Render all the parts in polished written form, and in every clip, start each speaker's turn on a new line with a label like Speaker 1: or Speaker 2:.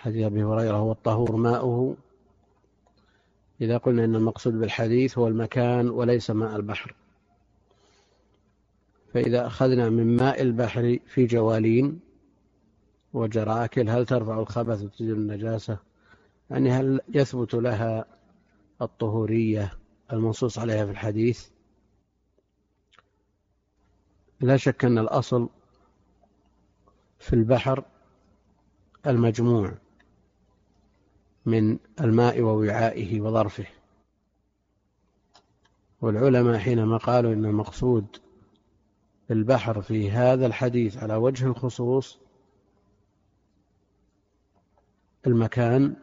Speaker 1: حديث أبي هريرة هو الطهور ماؤه، إذا قلنا إن المقصود بالحديث هو المكان وليس ماء البحر، فإذا أخذنا من ماء البحر في جوالين وجراكل هل ترفع الخبث وتزيل النجاسة؟ يعني هل يثبت لها الطهورية المنصوص عليها في الحديث؟ لا شك أن الأصل في البحر المجموع من الماء ووعائه وظرفه، والعلماء حينما قالوا إن المقصود بالبحر في هذا الحديث على وجه الخصوص المكان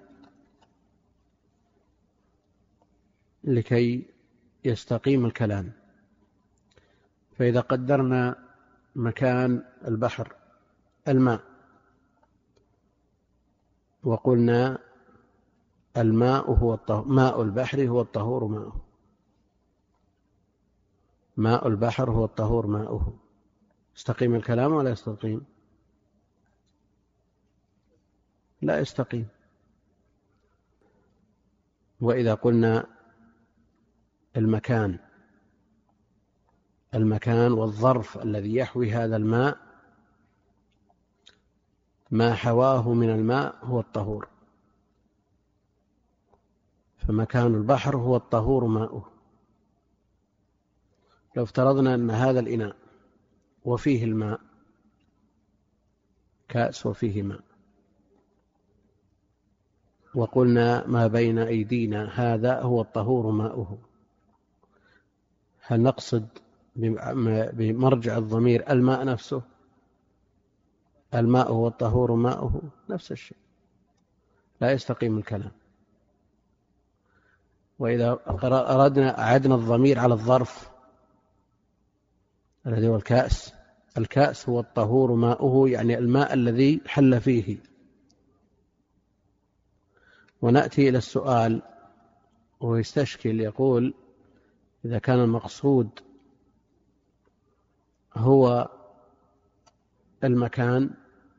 Speaker 1: لكي يستقيم الكلام. فإذا قدرنا مكان البحر الماء وقلنا الماء هو الطهور، ماء البحر هو الطهور ماؤه، ماء البحر هو الطهور ماؤه، يستقيم الكلام ولا يستقيم؟ لا يستقيم. وإذا قلنا المكان والظرف الذي يحوي هذا الماء، ما حواه من الماء هو الطهور، فمكان البحر هو الطهور ماؤه. لو افترضنا أن هذا الإناء وفيه الماء، كأس وفيه ماء، وقلنا ما بين أيدينا هذا هو الطهور ماؤه، هل نقصد بمرجع الضمير الماء نفسه؟ الماء هو الطهور ماؤه، نفس الشيء، لا يستقيم الكلام. وإذا أردنا أعدنا الضمير على الظرف الذي هو الكأس، الكأس هو الطهور ماؤه، يعني الماء الذي حل فيه. ونأتي إلى السؤال ويستشكل، يقول إذا كان المقصود هو المكان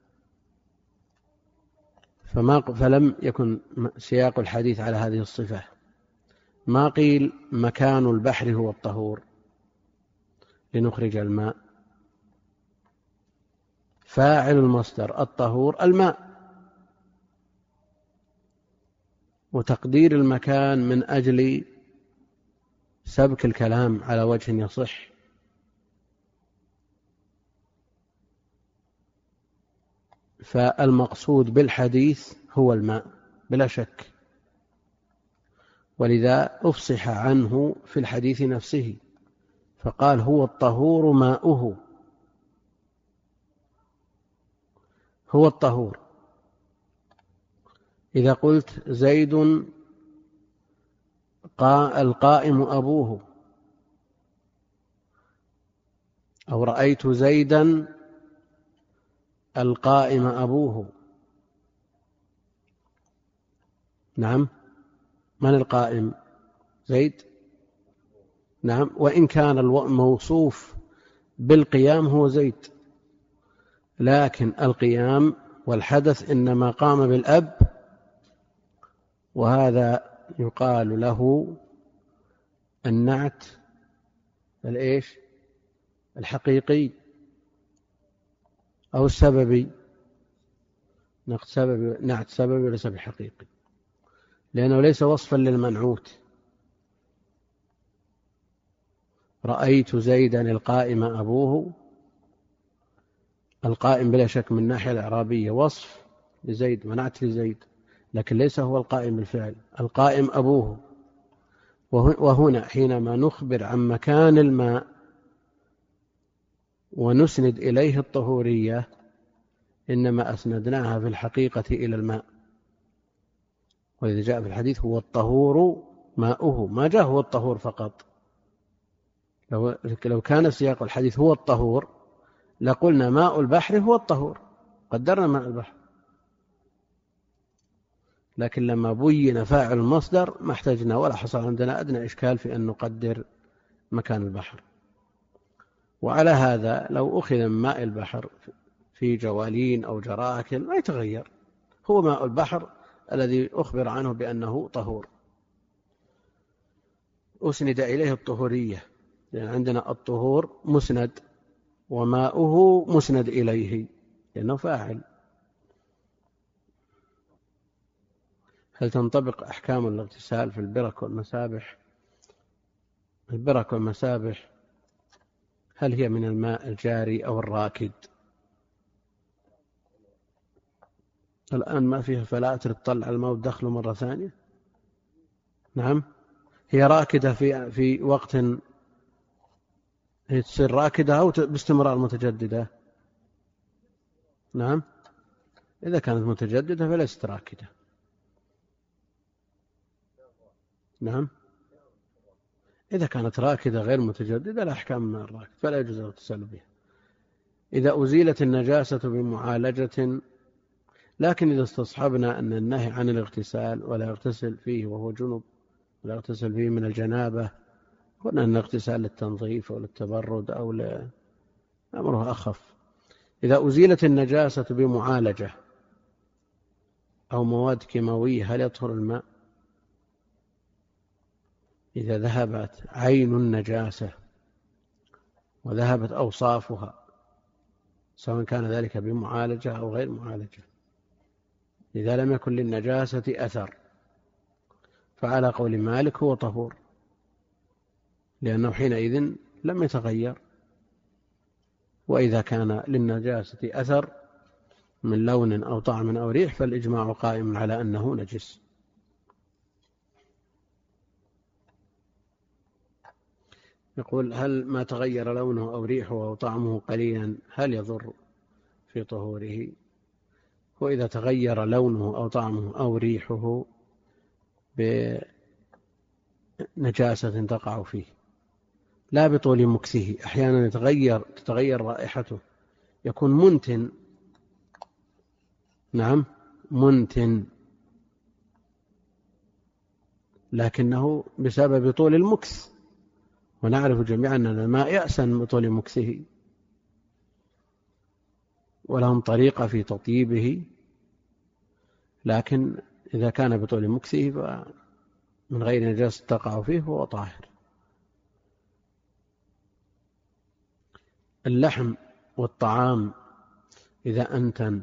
Speaker 1: فلم يكن سياق الحديث على هذه الصفة، ما قيل مكان البحر هو الطهور لنخرج الماء، فاعل المصدر الطهور الماء، وتقدير المكان من أجل سبك الكلام على وجه يصح. فالمقصود بالحديث هو الماء بلا شك، ولذا أفصح عنه في الحديث نفسه فقال هو الطهور ماؤه، هو الطهور. إذا قلت زيد القائم أبوه، أو رأيت زيدا القائم أبوه، نعم، من القائم؟ زيد، نعم، وإن كان الموصوف بالقيام هو زيد، لكن القيام والحدث إنما قام بالأب، وهذا يقال له النعت الحقيقي أو السببي، نعت سببي وليس بحقيقي، لأنه ليس وصفا للمنعوت. رأيت زيدا القائم أبوه، القائم بلا شك من الناحية الإعرابية وصف لزيد ونعت لزيد، لكن ليس هو القائم بالفعل، القائم أبوه. وهنا حينما نخبر عن مكان الماء ونسند إليه الطهورية إنما أسندناها في الحقيقة إلى الماء، وإذا جاء في الحديث هو الطهور ماؤه، ما جاء هو الطهور فقط. لو كان سياق الحديث هو الطهور لقلنا ماء البحر هو الطهور، قدرنا ماء البحر، لكن لما بين فاعل المصدر ما احتجنا ولا حصل عندنا أدنى إشكال في أن نقدر مكان البحر. وعلى هذا لو أخذ من ماء البحر في جوالين أو جراكل ما يتغير، هو ماء البحر الذي أخبر عنه بأنه طهور، أسند إليه الطهورية، لأن عندنا الطهور مسند وماؤه مسند إليه لأنه فاعل. هل تنطبق أحكام الاغتسال في البرك والمسابح؟ البرك والمسابح هل هي من الماء الجاري أو الراكد؟ الآن ما فيها فلاتر تطلع الماء وتدخله مرة ثانية؟ نعم، هي راكدة في وقت، هي تصير راكدة أو باستمرار متجددة؟ نعم، إذا كانت متجددة فليست راكدة. نعم، إذا كانت راكدة غير متجددة الأحكام من الراكد فلا يجوز الاغتسال بها. إذا أزيلت النجاسة بمعالجة، لكن إذا استصحبنا أن النهي عن الاغتسال ولا يغتسل فيه وهو جنب ولا يغتسل فيه من الجنابة، قلنا أن الاغتسال للتنظيف أو للتبرد أو أمره أخف. إذا أزيلت النجاسة بمعالجة أو مواد كيماوية هل يطهر الماء؟ إذا ذهبت عين النجاسة وذهبت أوصافها سواء كان ذلك بمعالجة أو غير معالجة، إذا لم يكن للنجاسة أثر فعلى قول مالك هو طهور، لأنه حينئذ لم يتغير. وإذا كان للنجاسة أثر من لون أو طعم أو ريح فالإجماع قائم على أنه نجس. يقول هل ما تغير لونه أو ريحه أو طعمه قليلا هل يضر في طهوره؟ وإذا تغير لونه أو طعمه أو ريحه بنجاسة تقع فيه لا بطول مكثه، أحيانا تتغير رائحته يكون منتن. نعم، منتن، لكنه بسبب طول المكث، ونعرف جميعا أن الماء يأسن بطول مكثه ولهم طريقة في تطيبه، لكن إذا كان بطول مكثه فمن غير نجاسة تقع فيه فهو طاهر. اللحم والطعام إذا أنتن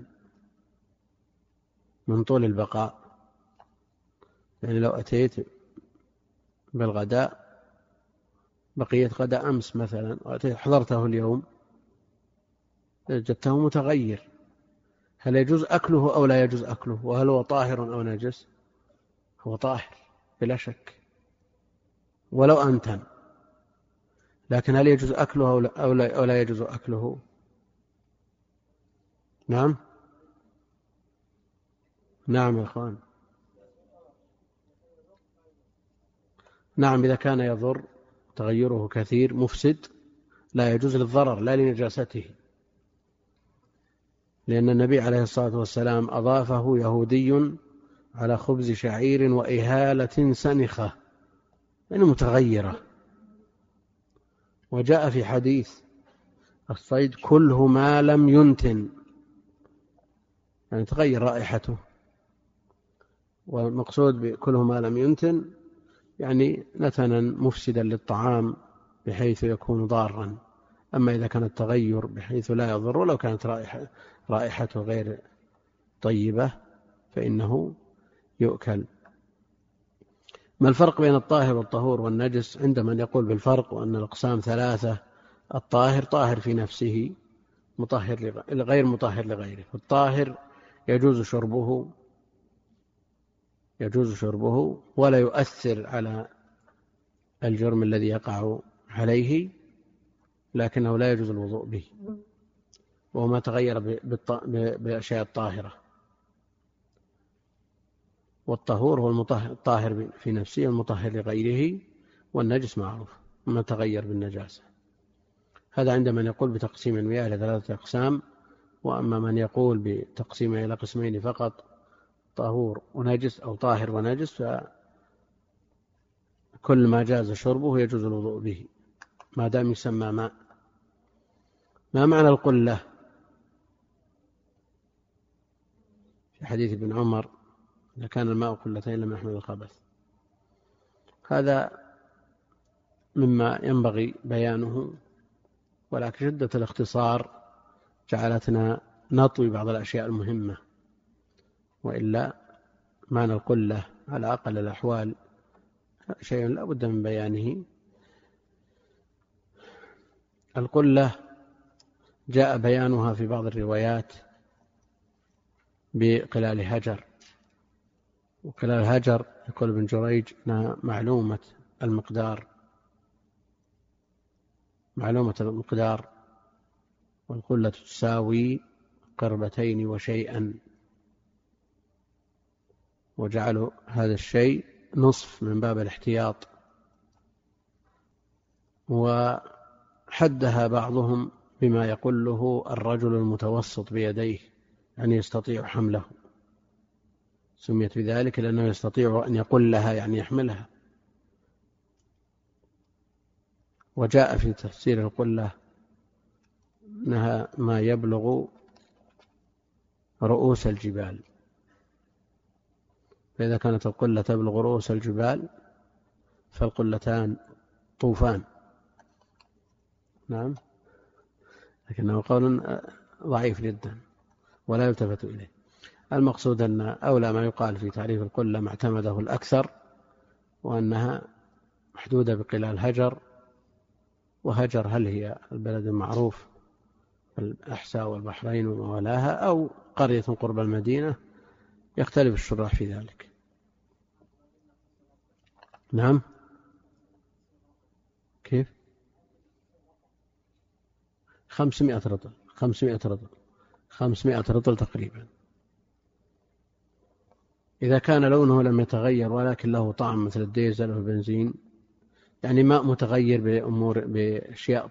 Speaker 1: من طول البقاء، يعني لو أتيت بالغداء بقية غداء أمس مثلا حضرته اليوم وجدته متغير، هل يجوز أكله أو لا يجوز أكله؟ وهل هو طاهر أو نجس؟ هو طاهر بلا شك ولو أنتن، لكن هل يجوز أكله أو لا يجوز أكله؟ نعم، نعم يا أخوان، نعم، إذا كان يضر تغيره كثير مفسد لا يجوز للضرر لا لنجاسته، لأن النبي عليه الصلاة والسلام أضافه يهودي على خبز شعير وإهالة سنخة، يعني متغيرة. وجاء في حديث الصيد كله ما لم ينتن، يعني تغير رائحته، والمقصود بكله ما لم ينتن يعني نتنا مفسدا للطعام بحيث يكون ضارا. أما إذا كان التغير بحيث لا يضر ولو كانت رائحته غير طيبة فإنه يؤكل. ما الفرق بين الطاهر والطهور والنجس؟ عند من يقول بالفرق وأن الأقسام ثلاثة: الطاهر طاهر في نفسه مطهر غير مطهر لغيره، الطاهر يجوز شربه ولا يؤثر على الجرم الذي يقع عليه، لكنه لا يجوز الوضوء به، وهو ما تغير بالأشياء الطاهرة. والطهور هو الطاهر في نفسه المطهر لغيره، والنجس معروف ما تغير بالنجاسة. هذا عند من يقول بتقسيم المياه إلى 3 أقسام. وأما من يقول بتقسيمها إلى قسمين فقط: طهور ونجس أو طاهر ونجس، فكل ما جاز شربه يجوز الوضوء به ما دام يسمى ماء. ما معنى القلة؟ حديث ابن عمر: إذا كان الماء قلتين لم يحمل الخبث. هذا مما ينبغي بيانه، ولكن شدة الاختصار جعلتنا نطوي بعض الأشياء المهمة، وإلا معنى القلة على أقل الأحوال شيء لا بد من بيانه. القلة جاء بيانها في بعض الروايات بقلال هجر، وقلال هجر يقول ابن جريج معلومة المقدار، والقلة تساوي قربتين وشيئا، وجعلوا هذا الشيء نصف من باب الاحتياط. وحدها بعضهم بما يقوله الرجل المتوسط بيديه، يعني يستطيع حمله، سميت بذلك لأنه يستطيع أن يقلها يعني يحملها. وجاء في تفسير القلة أنها ما يبلغ رؤوس الجبال، فإذا كانت القلة تبلغ رؤوس الجبال فالقلتان طوفان. نعم، لكنه قول ضعيف جدا ولا يلتفت إليه. المقصود أن أولى ما يقال في تعريف القلة ما اعتمده الأكثر، وأنها محدودة بقلال هجر. وهجر هل هي البلد المعروف الأحساء والبحرين وما ولاها، أو قرية قرب المدينة؟ يختلف الشراح في ذلك. نعم، كيف؟ 500 رطل، 500 رطل تقريبا. إذا كان لونه لم يتغير ولكن له طعم مثل الديزل والبنزين، يعني ماء متغير بأشياء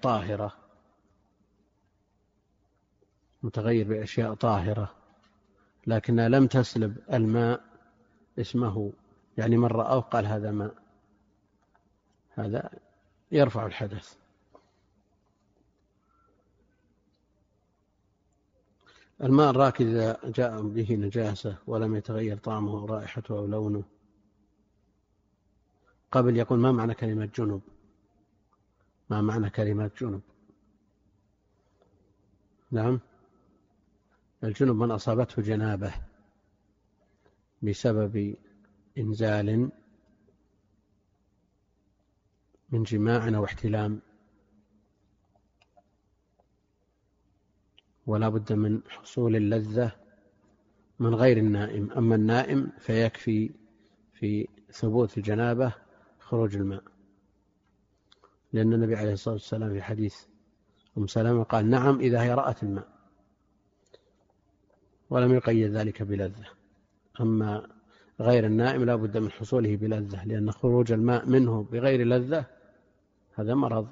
Speaker 1: طاهرة، لكنها لم تسلب الماء اسمه، يعني من رأى قال هذا ماء، هذا يرفع الحدث. الماء الراكد إذا جاء به نجاسة ولم يتغير طعمه أو رائحته أو لونه. قبل يقول ما معنى كلمة جنب؟ ما معنى كلمة جنب؟ نعم، الجنب من أصابته جنابة بسبب إنزال من جماع أو احتلام، ولا بد من حصول اللذة من غير النائم. أما النائم فيكفي في ثبوت الجنابة خروج الماء، لأن النبي عليه الصلاة والسلام في حديث أم سلمة قال: نعم إذا هي رأت الماء، ولم يقيد ذلك بلذة. أما غير النائم لا بد من حصوله بلذة، لأن خروج الماء منه بغير لذة هذا مرض.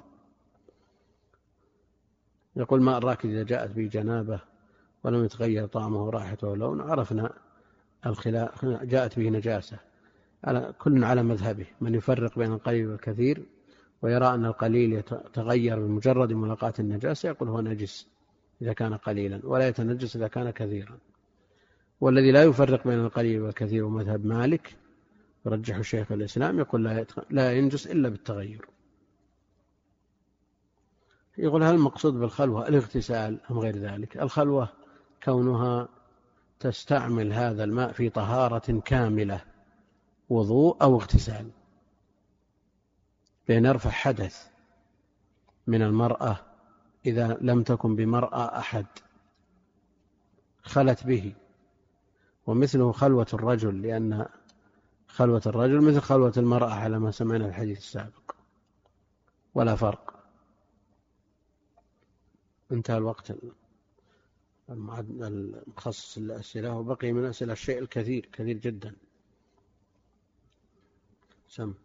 Speaker 1: يقول: ماء الراكد إذا جاءت به جنابة ولم يتغير طعمه ورائحته ولونه عرفنا الخلاف، جاءت به نجاسة. كل على مذهبه، من يفرق بين القليل والكثير ويرى أن القليل يتغير بمجرد ملاقاة النجاسة يقول هو نجس إذا كان قليلا، ولا يتنجس إذا كان كثيرا. والذي لا يفرق بين القليل والكثير ومذهب مالك يرجح شيخ الإسلام، يقول لا ينجس إلا بالتغير. يقول: هل المقصود بالخلوة الاغتسال أم غير ذلك؟ الخلوة كونها تستعمل هذا الماء في طهارة كاملة، وضوء أو اغتسال، بأن يرفع حدث من المرأة إذا لم تكن بمرأة أحد خلت به، ومثله خلوة الرجل، لأن خلوة الرجل مثل خلوة المرأة على ما سمعنا في الحديث السابق، ولا فرق. انتهى الوقت المخصص للأسئلة، وبقي من أسئلة الشيء الكثير كثير جدا. سم.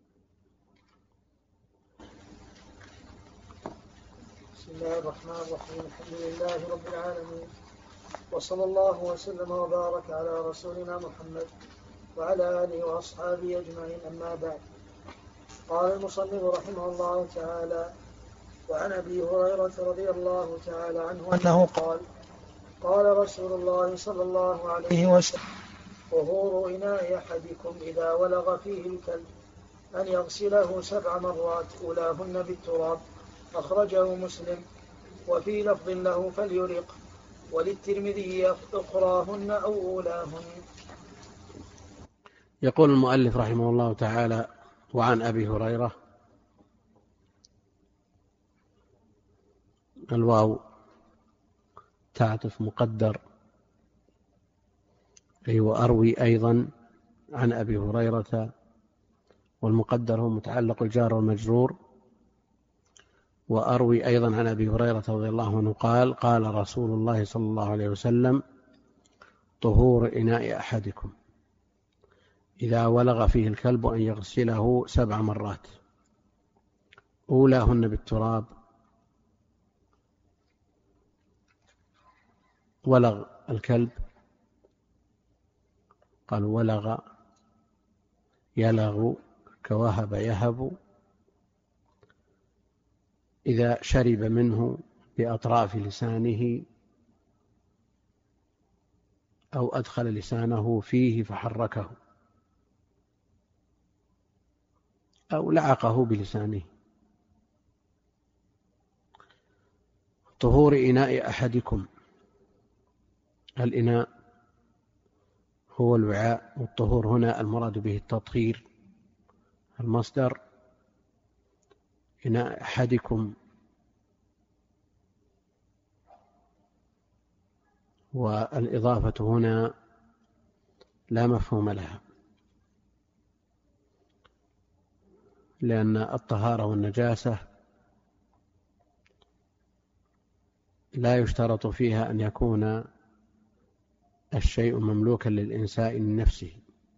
Speaker 2: بسم الله الرحمن الرحيم. الحمد لله رب العالمين، وصلى الله وسلم وبارك على رسولنا محمد وعلى آله وأصحابه أجمعين. أما بعد، قال المصنف رحمه الله تعالى: وعن أبي هريرة رضي الله تعالى عنه أنه قال: قال رسول الله صلى الله عليه وسلم: طهور إناء أحدكم إذا ولغ فيه الكلب أن يغسله 7 مرات أولاهن بالتراب. أخرجه مسلم. وفي لفظ له: فليرق. وللترمذي: أخراهن أو أولاهن.
Speaker 1: يقول المؤلف رحمه الله تعالى: وعن أبي هريرة. الواو تعطف مقدر، أي وأروي أيضا عن أبي هريرة، والمقدر هو متعلق الجار والمجرور. وأروي أيضا عن أبي هريرة رضي الله عنه قال: قال رسول الله صلى الله عليه وسلم: طهور إناء أحدكم إذا ولغ فيه الكلب أن يغسله 7 مرات أولاهن بالتراب. ولغ الكلب، قال ولغ يلغ كوهب يهب، إذا شرب منه بأطراف لسانه أو أدخل لسانه فيه فحركه أو لعقه بلسانه. طهور إناء أحدكم، الإناء هو الوعاء، والطهور هنا المراد به التطهير. المصدر إناء أحدكم، والإضافة هنا لا مفهوم لها، لأن الطهارة والنجاسة لا يشترط فيها أن يكون الشيء مملوكا للإنسان من نفسه.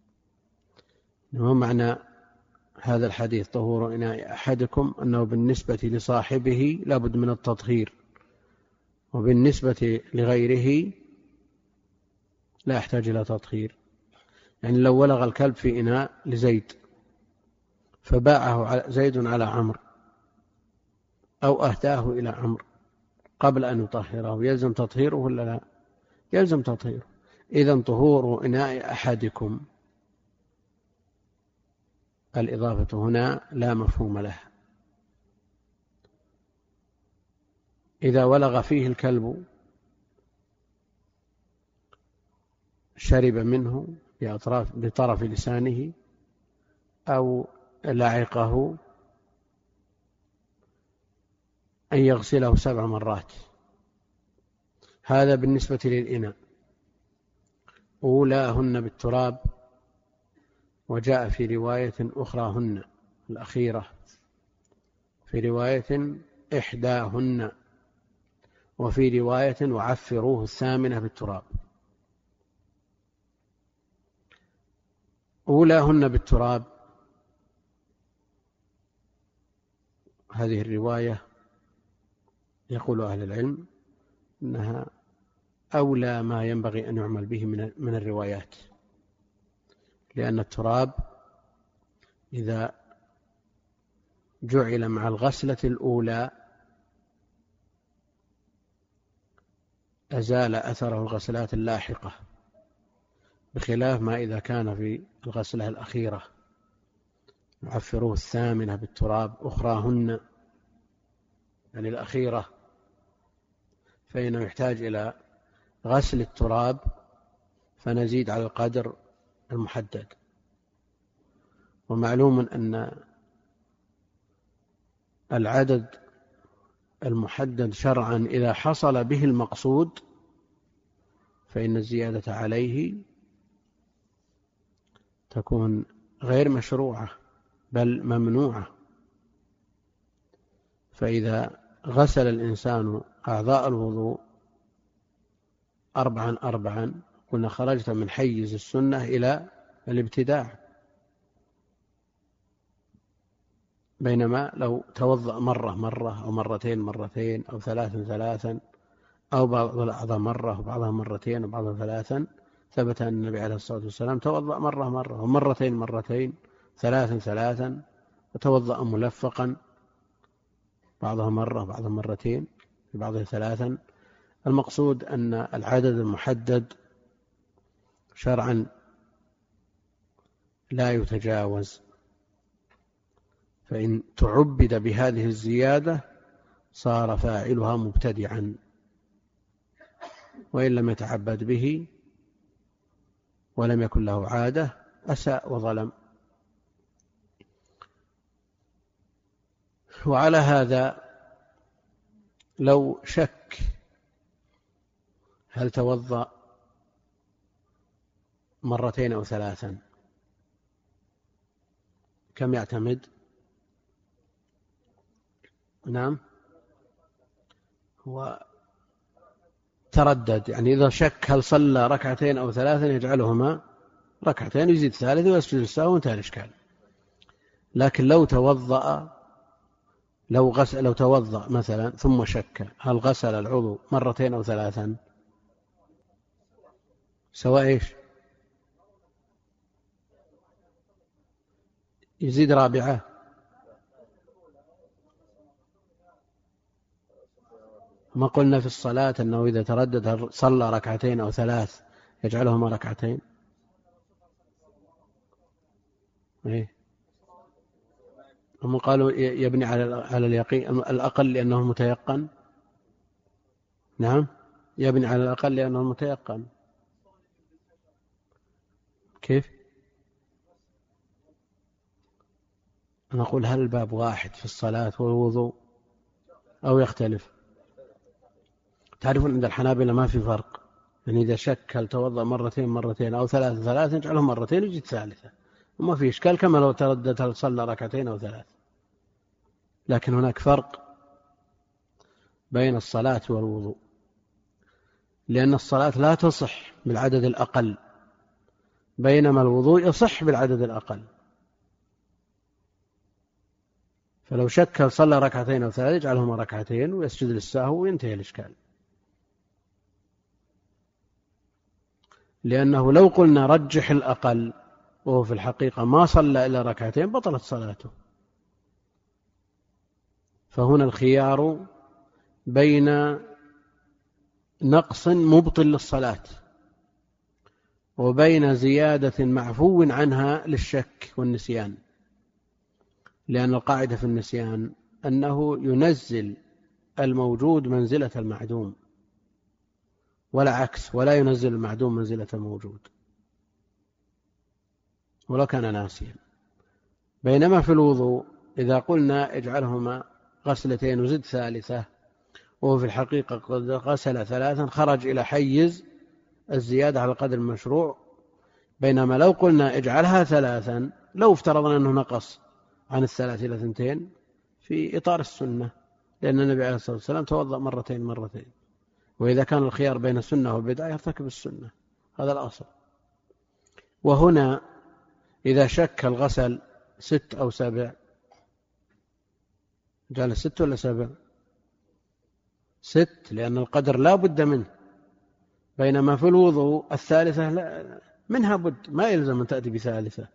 Speaker 1: ومعنى هذا الحديث طهور إناء أحدكم أنه بالنسبة لصاحبه لابد من التطهير، وبالنسبة لغيره لا يحتاج إلى تطهير. يعني لو ولغ الكلب في إناء لزيد فباعه زيد على عمرو أو أهداه إلى عمرو قبل أن يطهره، يلزم تطهيره ولا لا؟ يلزم تطهيره. إذن طهور إناء أحدكم، الإضافة هنا لا مفهوم لها. إذا ولغ فيه الكلب شرب منه بطرف لسانه أو لعقه أن يغسله 7 مرات. هذا بالنسبة للإناء. أولاهن بالتراب، وجاء في رواية أخراهن الأخيرة، في رواية إحداهن، وفي رواية وعفروه 8 بالتراب. أولاهن بالتراب، هذه الرواية يقول أهل العلم أنها أولى ما ينبغي أن يعمل به من الروايات، لأن التراب إذا جعل مع الغسلة الأولى أزال أثره الغسلات اللاحقة، بخلاف ما إذا كان في الغسلة الأخيرة. يعفروه 8 بالتراب، أخراهن يعني الأخيرة، فإنه يحتاج إلى غسل التراب فنزيد على القدر المحدد. ومعلوم أن العدد المحدد شرعا إذا حصل به المقصود فإن الزيادة عليه تكون غير مشروعة بل ممنوعة. فإذا غسل الإنسان أعضاء الوضوء 4 قلنا خرجت من حيز السنة إلى الابتداع، بينما لو توضأ مرة أو مرتين أو 3 أو بعض الأعضاء مرة وبعضها مرتين وبعضها 3، ثبت أن النبي عليه الصلاة والسلام توضأ مرة ومرتين 3 وتوضأ ملفقا، بعضها مرة بعضها مرتين في بعضها 3. المقصود أن العدد المحدد شرعا لا يتجاوز، فإن تعبد بهذه الزيادة صار فاعلها مبتدعا، وإن لم يتعبد به ولم يكن له عادة أساء وظلم. وعلى هذا لو شك هل توضأ مرتين أو ثلاثا كم يعتمد؟ نعم، هو تردد، يعني إذا شك هل صلى ركعتين أو ثلاثا يجعلهما ركعتين يزيد ثالث ويسجد السهو وانتهى الإشكال. لكن لو توضأ مثلا ثم شك هل غسل العضو مرتين أو ثلاثا سواء إيش، يزيد رابعة. ما قلنا في الصلاة أنه إذا تردد هل صلى ركعتين أو ثلاث يجعلهما ركعتين؟ إيه؟ هم قالوا يبني على اليقين الأقل لأنه متيقن. نعم، يبني على الأقل لأنه متيقن. كيف؟ أنا أقول هل الباب واحد في الصلاة والوضوء أو يختلف؟ تعرفون عند الحنابلة ما في فرق، يعني إذا شك هل توضأ مرتين أو ثلاثة يجعلهم مرتين ويجد ثالثة، وما في إشكال، كما لو تردد هل صلى ركعتين أو ثلاث. لكن هناك فرق بين الصلاة والوضوء، لأن الصلاة لا تصح بالعدد الأقل، بينما الوضوء يصح بالعدد الأقل. فلو شك هل صلى ركعتين أو ثلاث يجعلهما ركعتين ويسجد للسهو وينتهي الإشكال. لأنه لو قلنا رجح الأقل وهو في الحقيقة ما صلى إلا ركعتين بطلت صلاته. فهنا الخيار بين نقص مبطل للصلاة وبين زيادة معفو عنها للشك والنسيان، لأن القاعدة في النسيان أنه ينزل الموجود منزلة المعدوم ولا عكس، ولا ينزل المعدوم منزلة الموجود ولو كان ناسيا. بينما في الوضوء إذا قلنا اجعلهما غسلتين وزد ثالثة وهو في الحقيقة قد غسل ثلاثا خرج إلى حيز الزيادة على القدر المشروع. بينما لو قلنا اجعلها ثلاثا لو افترضنا أنه نقص عن الثلاث إلى ثنتين في إطار السنة، لأن النبي عليه الصلاة والسلام توضأ مرتين، وإذا كان الخيار بين السنة والبدعة يرتكب السنة، هذا الأصل. وهنا إذا شك الغسل 6 أو 7 جعل 6 ولا 7؟ 6، لأن القدر لا بد منه، بينما في الوضوء الثالثة لا منها بد، ما يلزم أن تأتي بثالثة.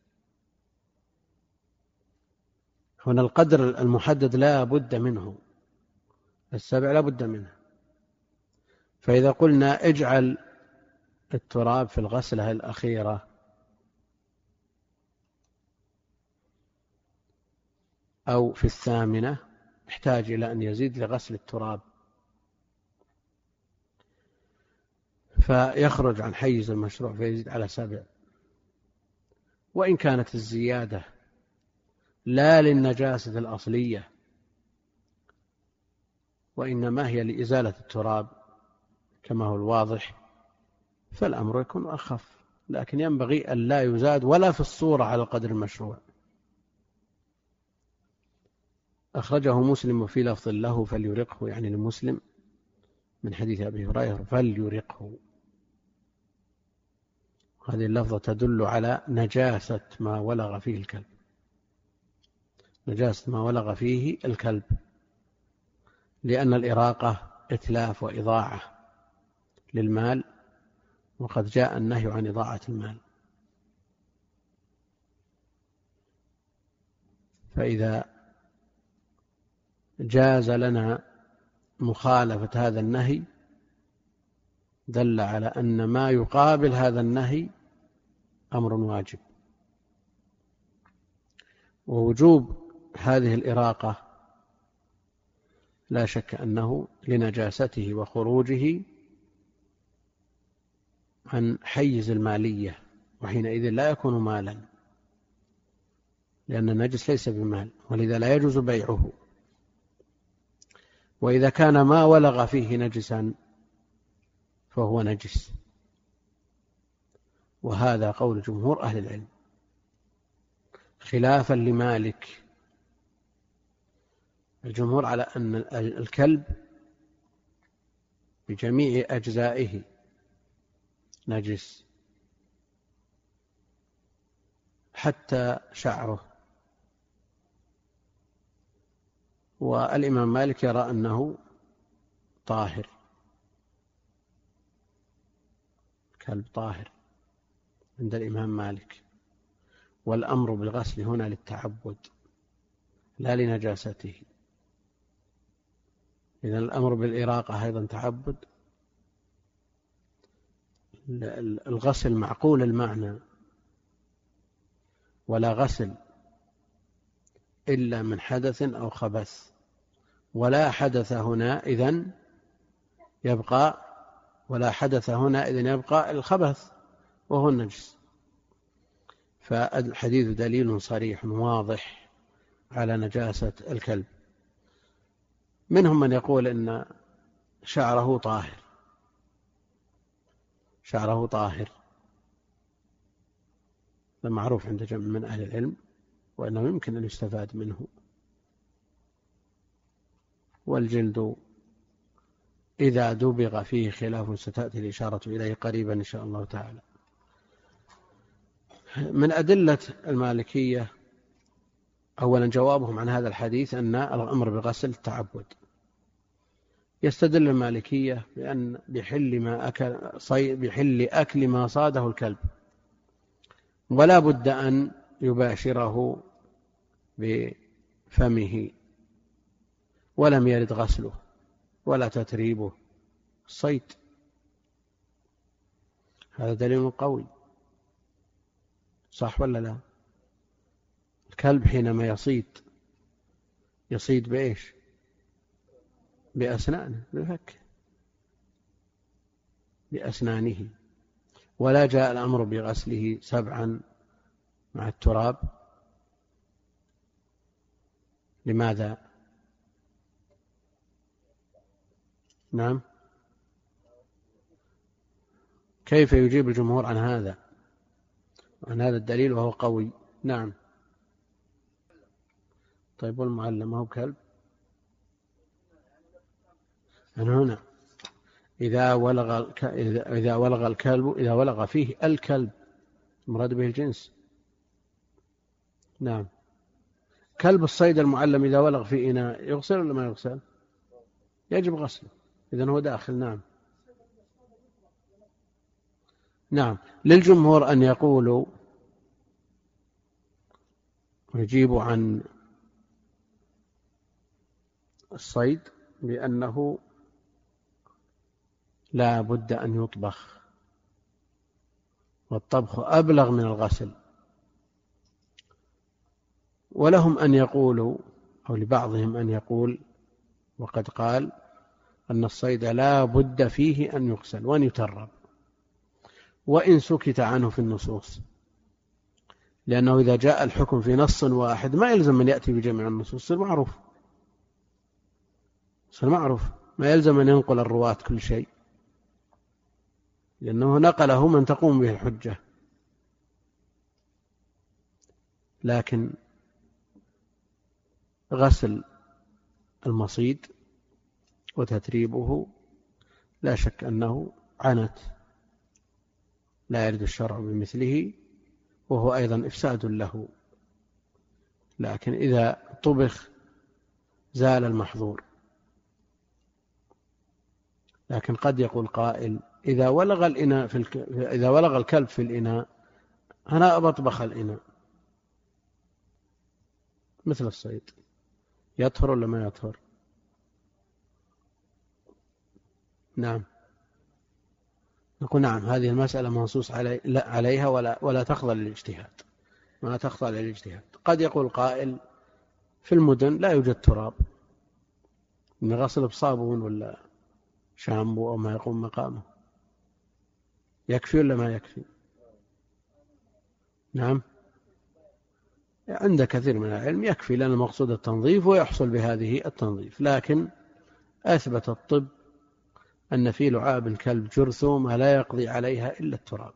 Speaker 1: هنا القدر المحدد لا بد منه، 7 لا بد منه. فإذا قلنا اجعل التراب في الغسلة الأخيرة أو في الثامنة يحتاج إلى أن يزيد لغسل التراب، فيخرج عن حيز المشروع فيزيد على 7. وإن كانت الزيادة لا للنجاسة الأصلية وإنما هي لإزالة التراب كما هو الواضح، فالأمر يكون أخف، لكن ينبغي أن لا يزاد ولا في الصورة على القدر المشروع. أخرجه مسلم وفي لفظ له فليرقه، يعني لمسلم من حديث أبي هريرة فليرقه. هذه اللفظة تدل على نجاسة ما ولغ فيه الكلب، نجاسة ما ولغ فيه الكلب، لأن الإراقة إتلاف وإضاعة للمال، وقد جاء النهي عن إضاعة المال. فإذا جاز لنا مخالفة هذا النهي دل على أن ما يقابل هذا النهي أمر واجب. ووجوب هذه الإراقة لا شك أنه لنجاسته وخروجه عن حيز المالية، وحينئذ لا يكون مالا، لأن النجس ليس بمال، ولذا لا يجوز بيعه. وإذا كان ما ولغ فيه نجسا فهو نجس، وهذا قول جمهور أهل العلم، خلافا لمالك. الجمهور على أن الكلب بجميع أجزائه نجس حتى شعره، والإمام مالك يرى أنه طاهر، كلب طاهر عند الإمام مالك. والأمر بالغسل هنا للتعبد لا لنجاسته. إذن الأمر بالإراقة أيضا تعبد. الغسل معقول المعنى، ولا غسل إلا من حدث أو خبث، ولا حدث هنا إذن يبقى الخبث وهو النجس. فالحديث دليل صريح واضح على نجاسة الكلب. منهم من يقول إن شعره طاهر، هذا معروف عند جمع من أهل العلم، وأنه يمكن أن يستفاد منه. والجلد إذا دبغ فيه خلاف ستأتي الإشارة إليه قريبا إن شاء الله تعالى. من أدلة المالكية أولا جوابهم عن هذا الحديث أن الأمر بغسل التعبد. يستدل المالكية بأن بحل أكل ما صاده الكلب، ولا بد أن يباشره بفمه، ولم يرد غسله ولا تتريبه، الصيد. هذا دليل قوي، صح ولا لا؟ الكلب حينما يصيد بإيش؟ بأسنانه، بأسنانه. ولا جاء الأمر بغسله 7 مع التراب. لماذا؟ نعم، كيف يجيب الجمهور عن هذا الدليل وهو قوي؟ نعم. طيب والمعلم هو كلب؟ هنا إذا ولغ فيه الكلب المراد به الجنس. نعم. كلب الصيد المعلم إذا ولغ في إناء يغسل ولا ما يغسل؟ يجب غسله، إذن هو داخل. نعم. للجمهور أن يقولوا ويجيبوا عن الصيد بأنه لا بد أن يطبخ، والطبخ أبلغ من الغسل. ولهم أن يقولوا، أو لبعضهم أن يقول وقد قال أن الصيد لا بد فيه أن يغسل وأن يترب، وإن سكت عنه في النصوص، لأنه إذا جاء الحكم في نص واحد ما يلزم من يأتي بجميع النصوص. المعروف ما يلزم أن ينقل الرواة كل شيء، لأنه نقله من تقوم به الحجة. لكن غسل المصيد وتتريبه لا شك أنه عنت، لا يرد الشرع بمثله، وهو أيضا إفساد له. لكن إذا طبخ زال المحظور. لكن قد يقول قائل إذا ولغ الكلب في الإناء أنا بطبخ الإناء مثل الصيد، يطهر ولا ما يطهر؟ نعم. نقول نعم، هذه المسألة منصوص عليها ولا تخضع للاجتهاد، ما تخضع للاجتهاد. قد يقول قائل في المدن لا يوجد تراب، من غسل بصابون ولا شامبو أو ما يقوم مقامه، يكفي ولا ما يكفي؟ نعم، عند كثير من العلم يكفي، لأن المقصود التنظيف ويحصل بهذه التنظيف. لكن أثبت الطب أن في لعاب الكلب جرثومة لا يقضي عليها إلا التراب،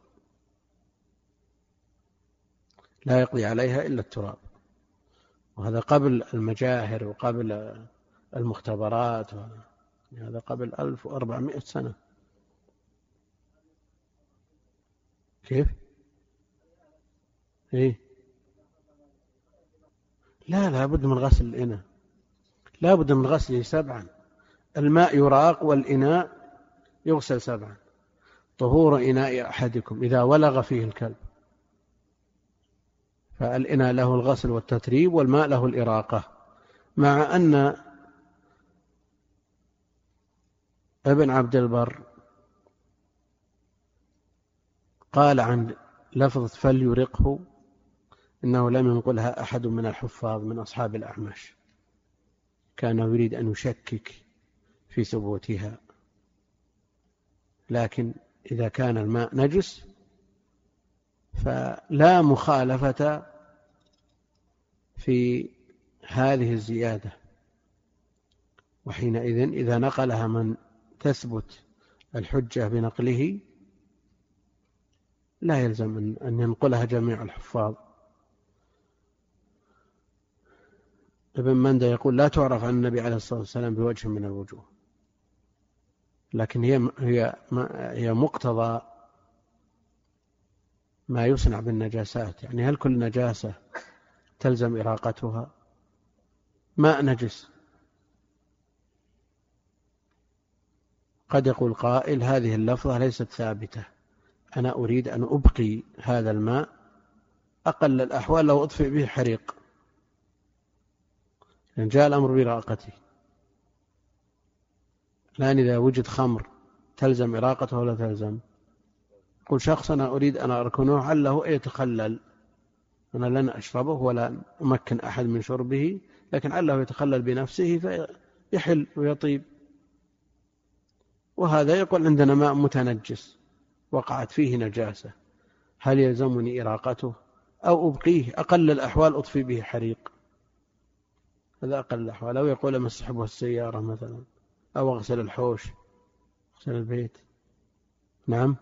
Speaker 1: لا يقضي عليها إلا التراب، وهذا قبل المجاهر وقبل المختبرات، هذا قبل 1400 سنة. كيف؟ إيه؟ لا بد من غسل الإناء، لا بد من غسله 7. الماء يراق والإناء يغسل 7. طهور إناء أحدكم إذا ولغ فيه الكلب، فالإناء له الغسل والتتريب والماء له الإراقة. مع أن ابن عبد البر قال عن لفظ فليرقه إنه لم ينقلها أحد من الحفاظ من أصحاب الأعمش، كان يريد أن يشكك في ثبوتها. لكن إذا كان الماء نجس فلا مخالفة في هذه الزيادة، وحينئذ إذا نقلها من تثبت الحجة بنقله لا يلزم أن ينقلها جميع الحفاظ. ابن مندى يقول لا تعرف عن النبي عليه الصلاة والسلام بوجه من الوجوه، لكن هي مقتضى ما يصنع بالنجاسات. يعني هل كل نجاسة تلزم إراقتها؟ ماء نجس قد يقول قائل هذه اللفظة ليست ثابتة، أنا أريد أن أبقي هذا الماء أقل الأحوال لو أطفئ به حريق، لأن جاء الأمر بإراقته. الآن إذا وجد خمر تلزم إراقته ولا تلزم؟ يقول شخص أنا أريد أن أركنه عله يتخلل، أنا لن أشربه ولا أمكن أحد من شربه، لكن عله يتخلل بنفسه فيحل ويطيب. وهذا يقول عندنا ماء متنجس وقعت فيه نجاسة، هل يلزمني إراقته أو أبقيه أقل الأحوال أطفي به حريق؟ هذا أقل الأحوال. أو يقول أمسحبه السيارة مثلا، أو أغسل الحوش، أغسل البيت. نعم،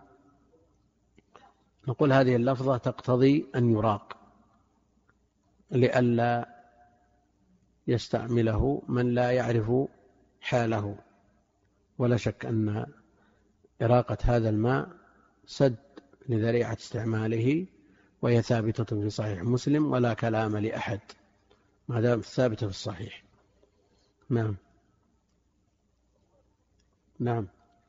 Speaker 1: نقول هذه اللفظة تقتضي أن يراق لئلا يستعمله من لا يعرف حاله. ولا شك أن إراقة هذا الماء سد لذريعة استعماله، وهي ثابتة في صحيح مسلم ولا كلام لأحد ما دام ثابتة في الصحيح. نعم. نعم.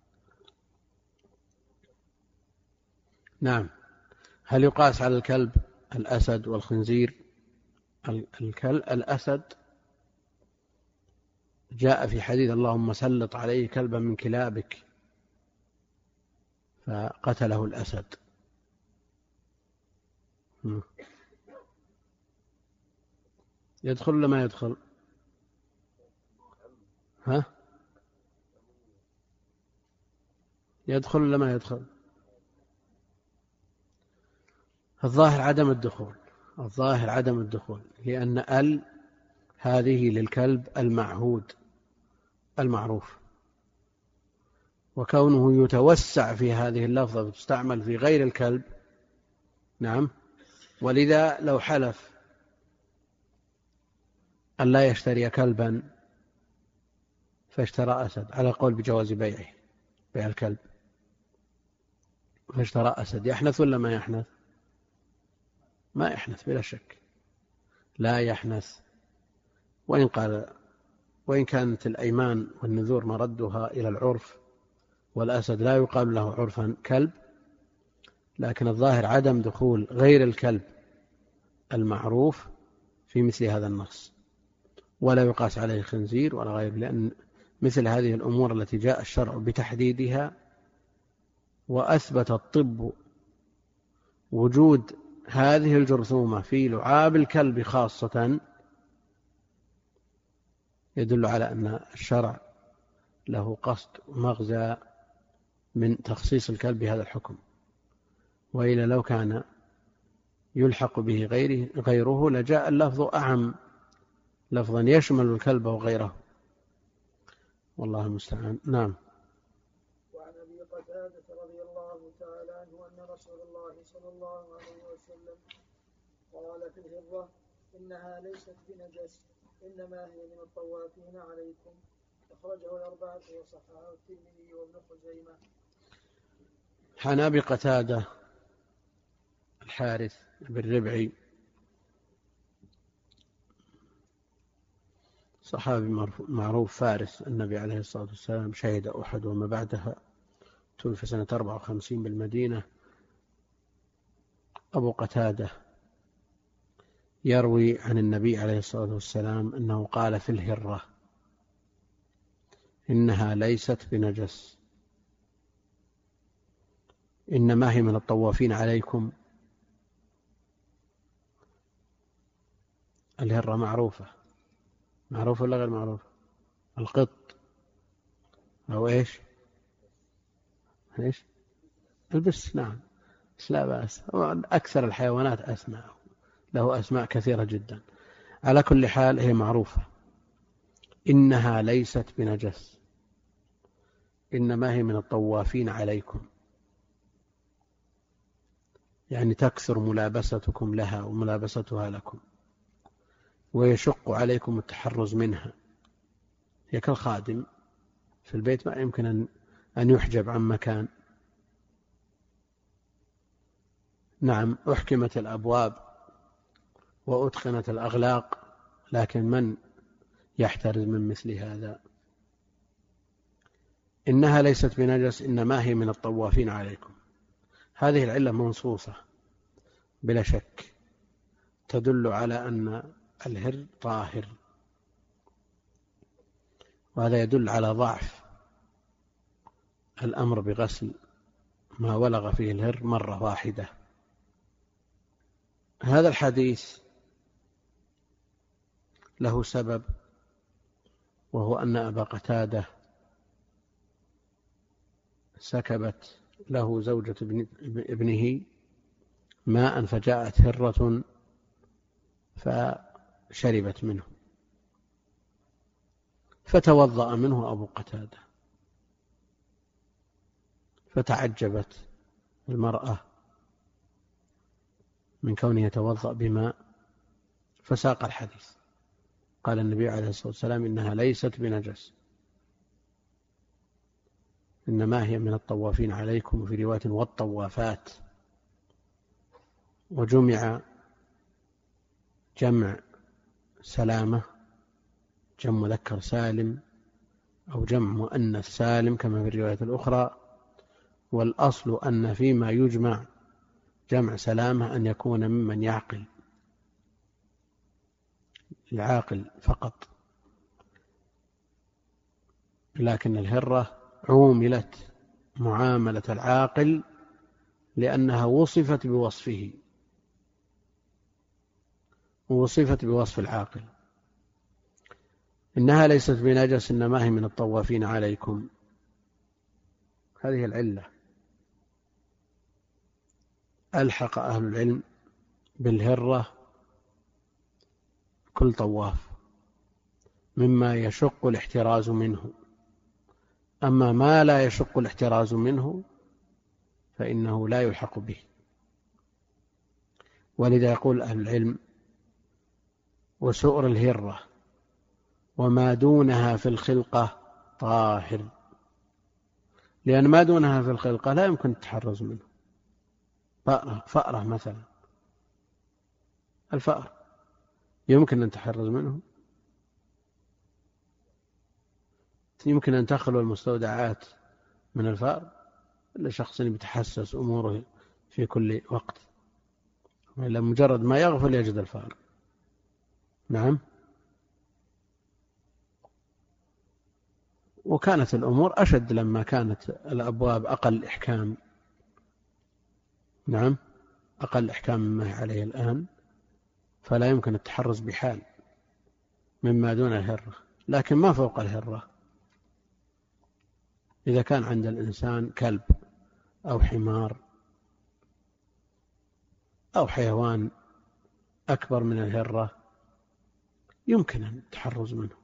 Speaker 1: نعم. هل يقاس على الكلب الأسد والخنزير؟ الأسد جاء في حديث اللهم سلط عليه كلبا من كلابك، فقتله الأسد. يدخل ولا ما يدخل؟ ها؟ يدخل ولا ما يدخل؟ الظاهر عدم الدخول، الظاهر عدم الدخول، لأن هذه للكلب المعهود المعروف، وكونه يتوسع في هذه اللفظة وتستعمل في غير الكلب. نعم. ولذا لو حلف أن لا يشتري كلبا فاشترى أسد، على قول بجواز بيعه، بيع الكلب، فاشترى أسد، يحنث ولا ما يحنث؟ ما يحنث بلا شك، لا يحنث. وإن كانت الأيمان والنذور مردها إلى العرف، والأسد لا يقال له عرفا كلب، لكن الظاهر عدم دخول غير الكلب المعروف في مثل هذا النص، ولا يقاس عليه الخنزير ولا غير، لأن مثل هذه الأمور التي جاء الشرع بتحديدها وأثبت الطب وجود هذه الجرثومة في لعاب الكلب خاصة، يدل على أن الشرع له قصد ومغزى من تخصيص الكلب بهذا الحكم، وإلا لو كان يلحق به غيره لجاء اللفظ أعم، لفظا يشمل الكلب وغيره، والله المستعان. نعم.
Speaker 2: وعن أبي قتادة رضي الله تعالى عنه أن رسول الله صلى الله عليه وسلم قال في الهرة: إنها ليست بنجس، إنما هي من الطوافين عليكم. أخرجه الأربعة وصححه الترمذي وابن خزيمة.
Speaker 1: عن أبي قتادة الحارث بن ربعي، صحابي معروف فارس النبي عليه الصلاة والسلام، شهد أحد وما بعدها، توفي سنة 54 بالمدينة. أبو قتادة يروي عن النبي عليه الصلاة والسلام أنه قال في الهرة: إنها ليست بنجس، إنما هي من الطوافين عليكم. الهرة معروفة ولا غير معروفة؟ القط أو إيش البس، نعم، بس لا بأس، أكثر الحيوانات أسماء، له أسماء كثيرة جدا. على كل حال هي معروفة. إنها ليست بنجس، إنما هي من الطوافين عليكم، يعني تكثر ملابستكم لها وملابستها لكم، ويشق عليكم التحرز منها. هي كالخادم في البيت، ما يمكن أن يحجب عن مكان. نعم، أحكمت الأبواب وأتقنت الأغلاق، لكن من يحترز من مثل هذا؟ إنها ليست بنجس، إنما هي من الطوافين عليكم. هذه العلة منصوصة بلا شك، تدل على أن الهر طاهر، وهذا يدل على ضعف الأمر بغسل ما ولغ فيه الهر مرة واحدة. هذا الحديث له سبب، وهو أن أبا قتادة سكبت له زوجة ابنه ماء، فجاءت هرة فشربت منه، فتوضأ منه أبو قتادة، فتعجبت المرأة من كونه يتوضأ بماء، فساق الحديث. قال النبي عليه الصلاة والسلام: إنها ليست بنجس، إنما هي من الطوافين عليكم، في رواية والطوافات. وجمع جمع سلامة، جمع مذكر سالم أو جمع مؤنث سالم كما في الرواية الأخرى، والأصل أن فيما يجمع جمع سلامة أن يكون ممن يعقل، العاقل فقط. لكن الهرة عوملت معاملة العاقل لأنها وصفت بوصفه، ووصفت بوصف العاقل. إنها ليست بنجس، إنما هي من الطوافين عليكم. هذه العلة. ألحق أهل العلم بالهرة كل طواف مما يشق الاحتراز منه، أما ما لا يشق الاحتراز منه فإنه لا يلحق به. ولذا يقول أهل العلم: وسؤر الهرة وما دونها في الخلقة طاهر، لأن ما دونها في الخلقة لا يمكن التحرز منه. فأرة مثلا، الفأر يمكن أن تحرز منه، يمكن أن تخلو المستودعات من الفأر لشخص يتحسس أموره في كل وقت، وإلا مجرد ما يغفل يجد الفأر. نعم. وكانت الأمور أشد لما كانت الأبواب أقل إحكام نعم، أقل إحكام مما هي عليه الآن، فلا يمكن التحرز بحال مما دون الهرة، لكن ما فوق الهرة. إذا كان عند الإنسان كلب أو حمار أو حيوان أكبر من الهرة يمكن التحرز منه،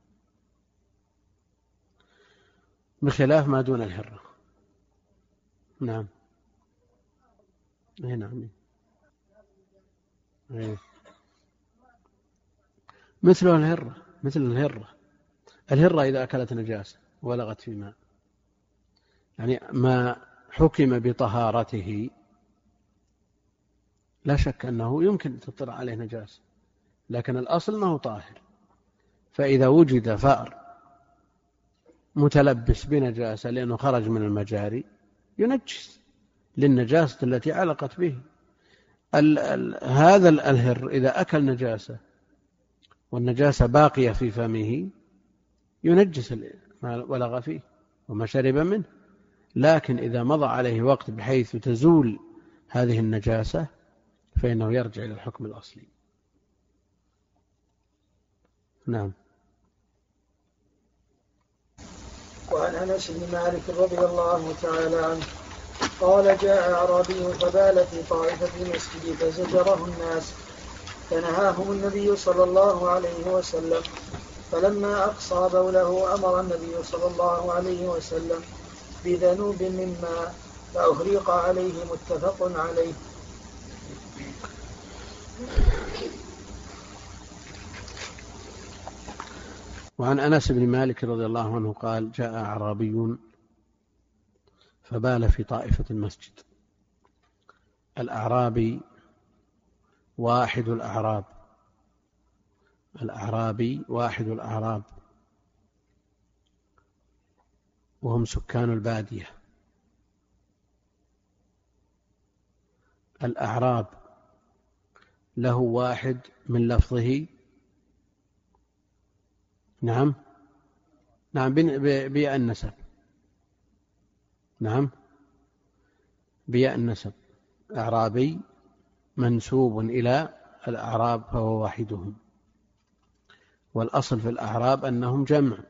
Speaker 1: بخلاف ما دون الهرة. نعم. نعم. مثل الهرة، مثل الهرة. الهرة إذا أكلت نجاسة ولغت في ماء، يعني ما حكم بطهارته لا شك أنه يمكن تطلع عليه نجاسة، لكن الأصل أنه طاهر. فإذا وجد فأر متلبس بنجاسة لأنه خرج من المجاري ينجس للنجاسة التي علقت به. هذا الهر إذا أكل نجاسة والنجاسة باقية في فمه ينجس ما ولغ فيه وما شرب منه، لكن إذا مضى عليه وقت بحيث تزول هذه النجاسة فإنه يرجع إلى الحكم الأصلي. نعم.
Speaker 2: وعن أنس بن مالك رضي الله تعالى عنه قال جاء أعرابي فبال في طائفة المسجد فزجره الناس فنهاهم النبي صلى الله عليه وسلم، فلما أقصى بوله أمر النبي صلى الله عليه وسلم بذنوب من ماء فأهريق عليه، متفق عليه.
Speaker 1: وعن أنس بن مالك رضي الله عنه قال جاء أعرابي فبال في طائفة المسجد. الأعرابي واحد الأعراب، الأعرابي واحد الأعراب، وهم سكان البادية. الأعراب له واحد من لفظه. نعم. نعم بياء النسب. نعم بياء النسب. أعرابي منسوب إلى الأعراب فهو واحدهم، والأصل في الأعراب أنهم جمع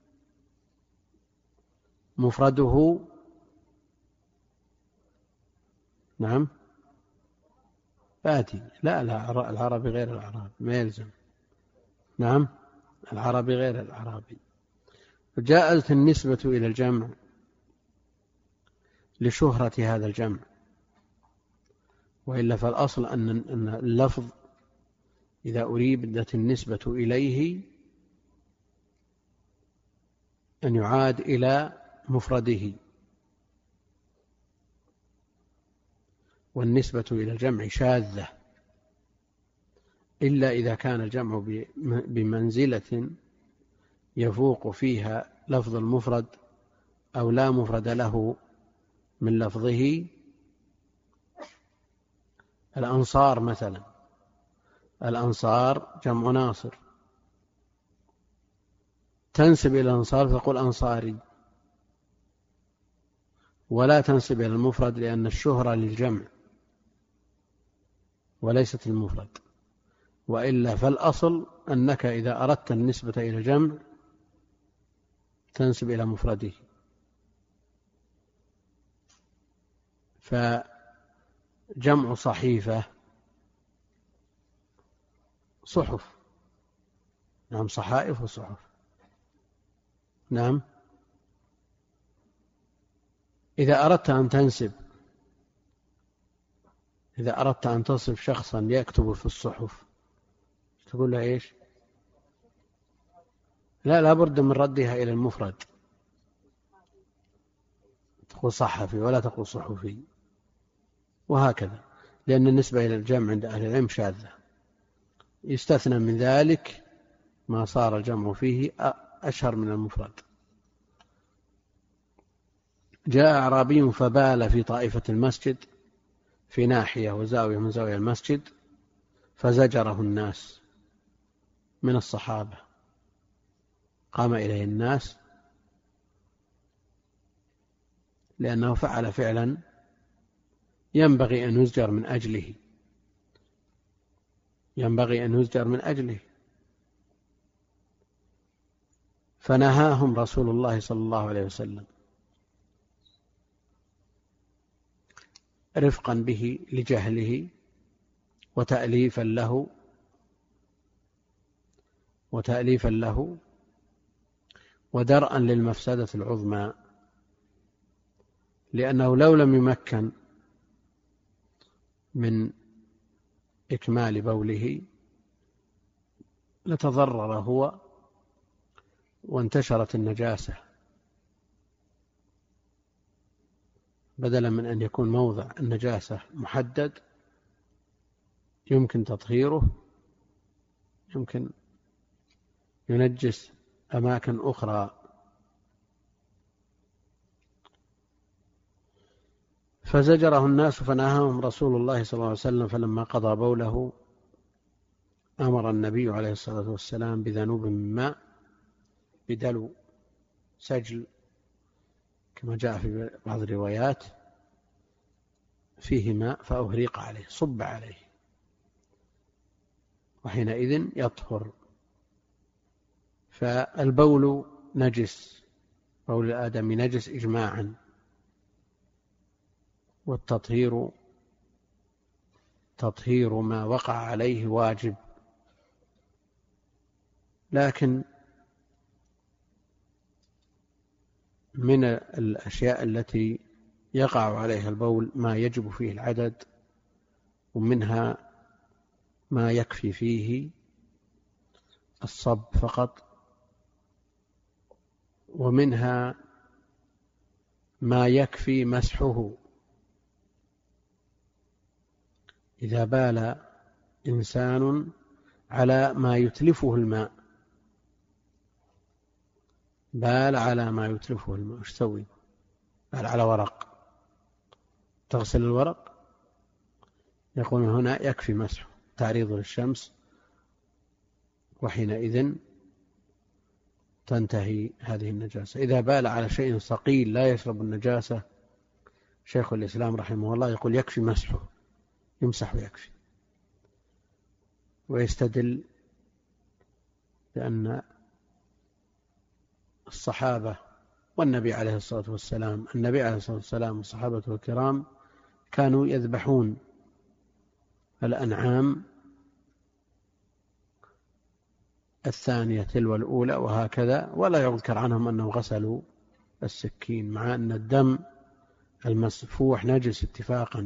Speaker 1: مفرده. نعم بادي. لا العربي غير الأعراب ما يلزم. نعم العربي غير الأعرابي. جاءت النسبة إلى الجمع لشهرة هذا الجمع، وإلا فالأصل أن اللفظ إذا أريدت النسبة إليه أن يعاد إلى مفرده، والنسبة إلى الجمع شاذة إلا إذا كان الجمع بمنزلة يفوق فيها لفظ المفرد أو لا مفرد له من لفظه. الأنصار مثلا، الأنصار جمع ناصر، تنسب إلى الأنصار فقل أنصاري، ولا تنسب إلى المفرد لأن الشهرة للجمع وليست المفرد. وإلا فالأصل أنك إذا أردت النسبة إلى الجمع تنسب إلى مفرده. فجمع صحيفة صحف. نعم صحائف وصحف. نعم. إذا أردت أن تنسب، إذا أردت أن تصف شخصا يكتب في الصحف تقول له إيش؟ لا بد من ردها إلى المفرد، تقول صحفي ولا تقول صحفي، وهكذا، لأن النسبة إلى الجمع عند أهل العلم شاذة. يستثنى من ذلك ما صار الجمع فيه أشهر من المفرد. جاء أعرابي فبال في طائفة المسجد في ناحية وزاوية من زوايا المسجد فزجره الناس من الصحابة، قام إليه الناس لأنه فعل فعلا ينبغي أن يزجر من أجله، ينبغي أن يزجر من أجله. فنهاهم رسول الله صلى الله عليه وسلم رفقا به لجهله وتأليفا له ودرءا للمفسدة العظمى، لأنه لو لم يمكن من إكمال بوله لتضرر هو وانتشرت النجاسة، بدلا من أن يكون موضع النجاسة محدد يمكن تطهيره، يمكن ينجس أماكن أخرى. فزجره الناس فنهاهم رسول الله صلى الله عليه وسلم، فلما قضى بوله أمر النبي عليه الصلاة والسلام بذنوب من ماء، بدلو سجل كما جاء في بعض الروايات، فيه ماء فأهريق عليه، صب عليه، وحينئذ يطهر. فالبول نجس، بول الآدم نجس إجماعا، والتطهير تطهير ما وقع عليه واجب. لكن من الأشياء التي يقع عليها البول ما يجب فيه العدد، ومنها ما يكفي فيه الصب فقط، ومنها ما يكفي مسحه. إذا بال إنسان على ما يتلفه الماء، بال على ما يتلفه الماء، وش تسوي؟ بال على ورق، تغسل الورق، يقول هنا يكفي مسحه، تعريض للشمس، وحينئذ تنتهي هذه النجاسة. إذا بال على شيء ثقيل لا يشرب النجاسة، شيخ الإسلام رحمه الله يقول يكفي مسحه، يمسح ويكفي، ويستدل بأن الصحابة والنبي عليه الصلاة والسلام، النبي عليه الصلاة والسلام وصحابته الكرام كانوا يذبحون الأنعام الثانية تلو الأولى وهكذا، ولا يذكر عنهم أنهم غسلوا السكين، مع أن الدم المسفوح نجس اتفاقا.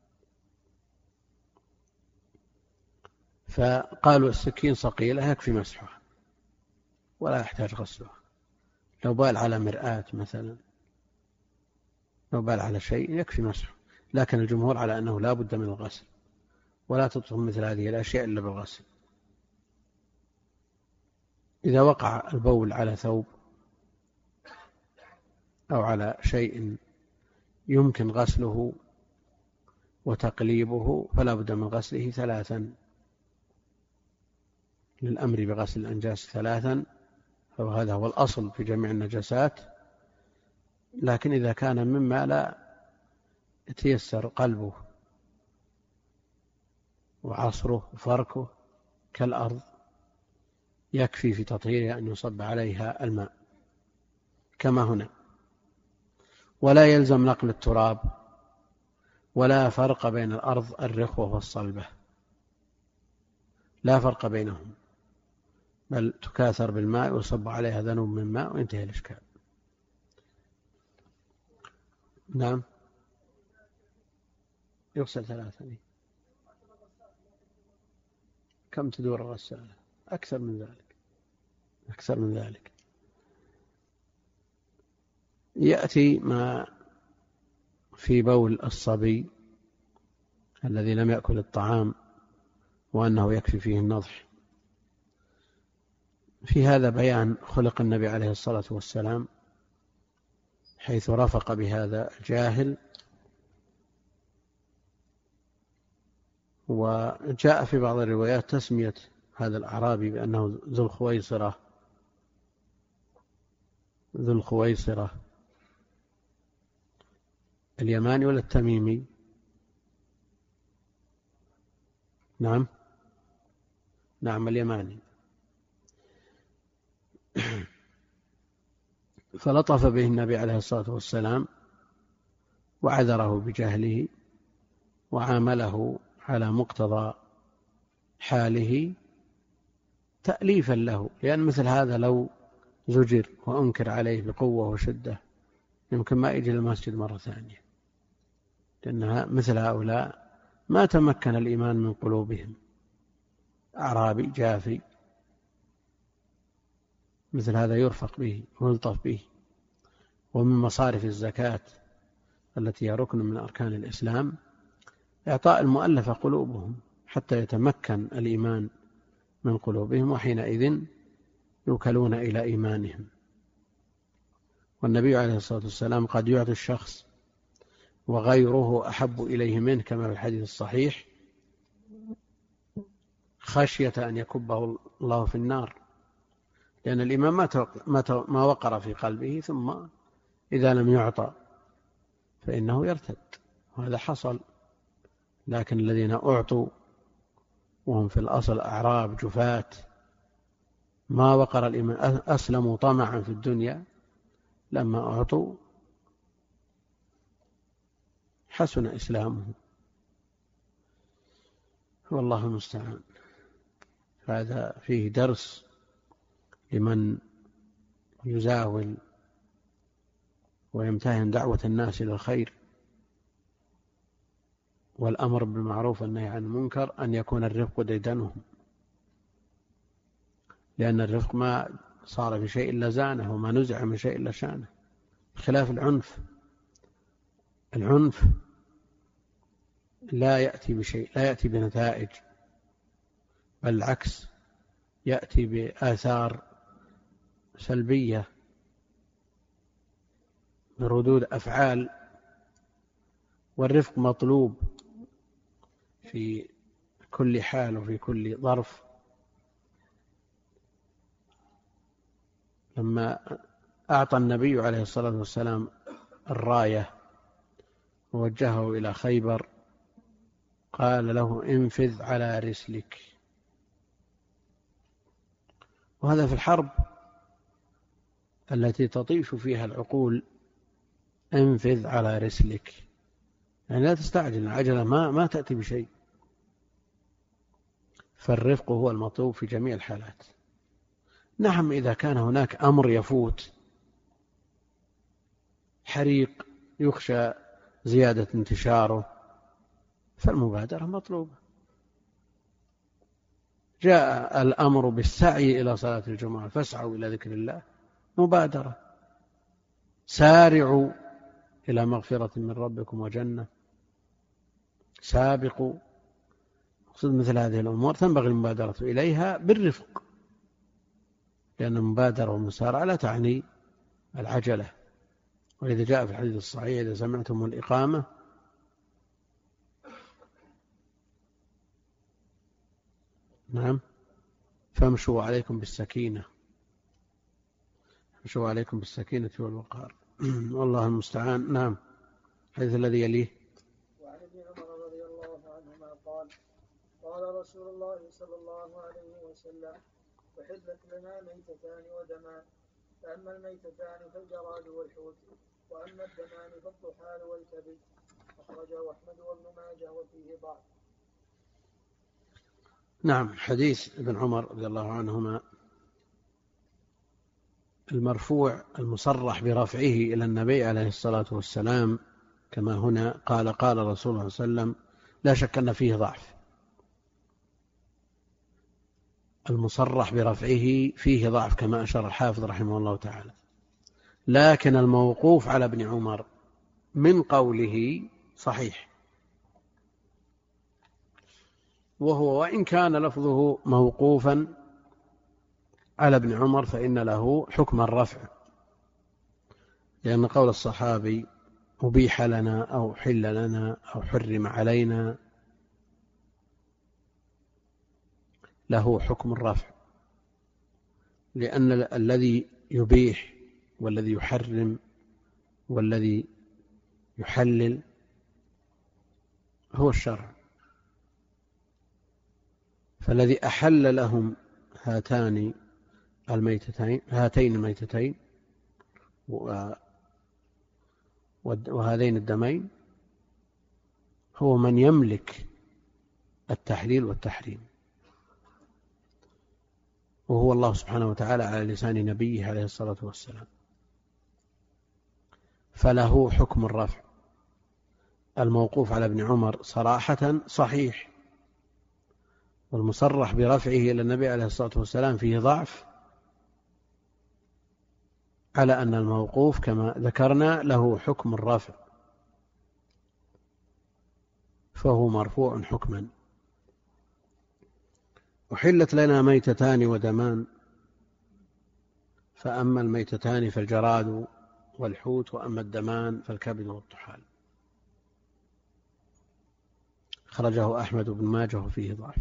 Speaker 1: فقالوا السكين صقيلة يكفي مسحها ولا يحتاج غسلها. لو بال على مرآة مثلا، لو بال على شيء يكفي مسحه، لكن الجمهور على أنه لا بد من الغسل، ولا تطهر مثل هذه الأشياء إلا بالغسل. إذا وقع البول على ثوب أو على شيء يمكن غسله وتقليبه فلا بد من غسله ثلاثا، للأمر بغسل الأنجاس ثلاثا، فهذا هو الأصل في جميع النجاسات. لكن إذا كان مما لا يتيسر قلبه وعصره وفركه كالأرض، يكفي في تطهيرها أن يصب عليها الماء كما هنا، ولا يلزم نقل التراب، ولا فرق بين الأرض الرخوة والصلبة، لا فرق بينهم، بل تكاثر بالماء ويصب عليها ذنوب من ماء وينتهي الإشكال. نعم، يغسل ثلاثة. كم تدور الغسالة؟ أكثر من ذلك، أكثر من ذلك. يأتي ما في بول الصبي الذي لم يأكل الطعام وأنه يكفي فيه النضح. في هذا بيان خلق النبي عليه الصلاة والسلام، حيث رفق بهذا الجاهل. وجاء في بعض الروايات تسمية هذا الأعرابي بأنه ذو الخويصرة اليماني ولا التميمي؟ نعم، نعم اليماني. فلطف به النبي عليه الصلاة والسلام وعذره بجهله وعامله على مقتضى حاله تأليفا له، لأن مثل هذا لو زجر وأنكر عليه بقوة وشدة يمكن ما يجي للمسجد مرة ثانية، لأن مثل هؤلاء ما تمكن الإيمان من قلوبهم. أعرابي جافي مثل هذا يرفق به ويلطف به. ومن مصارف الزكاة التي هي ركن من أركان الإسلام إعطاء المؤلفة قلوبهم حتى يتمكن الإيمان من قلوبهم، وحينئذ يوكلون إلى إيمانهم. والنبي عليه الصلاة والسلام قد يعطي الشخص وغيره أحب إليه منه كما في الحديث الصحيح خشية أن يكبه الله في النار، لأن الإيمان ما وقر في قلبه، ثم إذا لم يعطى فإنه يرتد، وهذا حصل. لكن الذين أعطوا وهم في الأصل أعراب جفاة ما وقر الإيمان، أسلموا طمعا في الدنيا، لما أعطوا حسن إسلامهم، والله المستعان. هذا فيه درس لمن يزاول ويمتهن دعوة الناس إلى الخير والأمر بالمعروف والنهي عن المنكر أن يكون الرفق ديدنهم، لأن الرفق ما صار في شيء إلا زانه، وما نزع من شيء إلا شانه، بخلاف العنف. العنف لا يأتي بشيء، لا يأتي بنتائج، بل العكس، يأتي بآثار سلبية، بردود أفعال. والرفق مطلوب في كل حال وفي كل ظرف. لما أعطى النبي عليه الصلاة والسلام الراية ووجهه إلى خيبر قال له انفذ على رسلك. وهذا في الحرب التي تطيش فيها العقول، انفذ على رسلك، يعني لا تستعجل، العجلة ما تأتي بشيء. فالرفق هو المطلوب في جميع الحالات. نعم، إذا كان هناك أمر يفوت، حريق يخشى زيادة انتشاره، فالمبادرة مطلوبة. جاء الأمر بالسعي إلى صلاة الجمعة فاسعوا إلى ذكر الله، مبادرة. سارعوا إلى مغفرة من ربكم وجنة، سابقوا. أقصد مثل هذه الأمور تنبغي المبادرة إليها بالرفق، لأن المبادرة والمسارعة لا تعني العجلة. وإذا جاء في الحديث الصحيح إذا سمعتم الإقامة نعم فامشوا عليكم بالسكينة، امشوا عليكم بالسكينة والوقار. والله المستعان. نعم، الحديث الذي يليه.
Speaker 2: وعن ابن عمر رضي الله عنهما قال قال رسول الله صلى الله عليه وسلم أحلت لنا ميتتان ودمان، فأما الميتتان فالجراد والحوت، وأما الدمان فالطحال والكبد. أخرجه أحمد وابن ماجه وفيه ضعف.
Speaker 1: نعم، حديث ابن عمر رضي الله عنهما المرفوع المصرح برفعه إلى النبي عليه الصلاة والسلام كما هنا قال قال رسول الله صلى الله عليه وسلم، لا شك أن فيه ضعف. المصرح برفعه فيه ضعف كما أشار الحافظ رحمه الله تعالى، لكن الموقوف على ابن عمر من قوله صحيح، وهو وإن كان لفظه موقوفا على ابن عمر فإن له حكم الرفع، لأن قول الصحابي أبيح لنا أو حل لنا أو حرم علينا له حكم الرفع، لأن الذي يبيح والذي يحرم والذي يحلل هو الشرع. فالذي أحل لهم هاتين الميتتين وهذين الدمين هو من يملك التحليل والتحريم، وهو الله سبحانه وتعالى على لسان نبيه عليه الصلاة والسلام، فله حكم الرفع. الموقوف على ابن عمر صراحة صحيح، والمصرح برفعه إلى النبي عليه الصلاة والسلام فيه ضعف، على أن الموقوف كما ذكرنا له حكم الرفع، فهو مرفوع حكما. أحلت لنا ميتتان ودمان، فأما الميتتان فالجراد والحوت، وأما الدمان فالكبد والطحال. خرجه أحمد بن ماجه وفيه ضعف،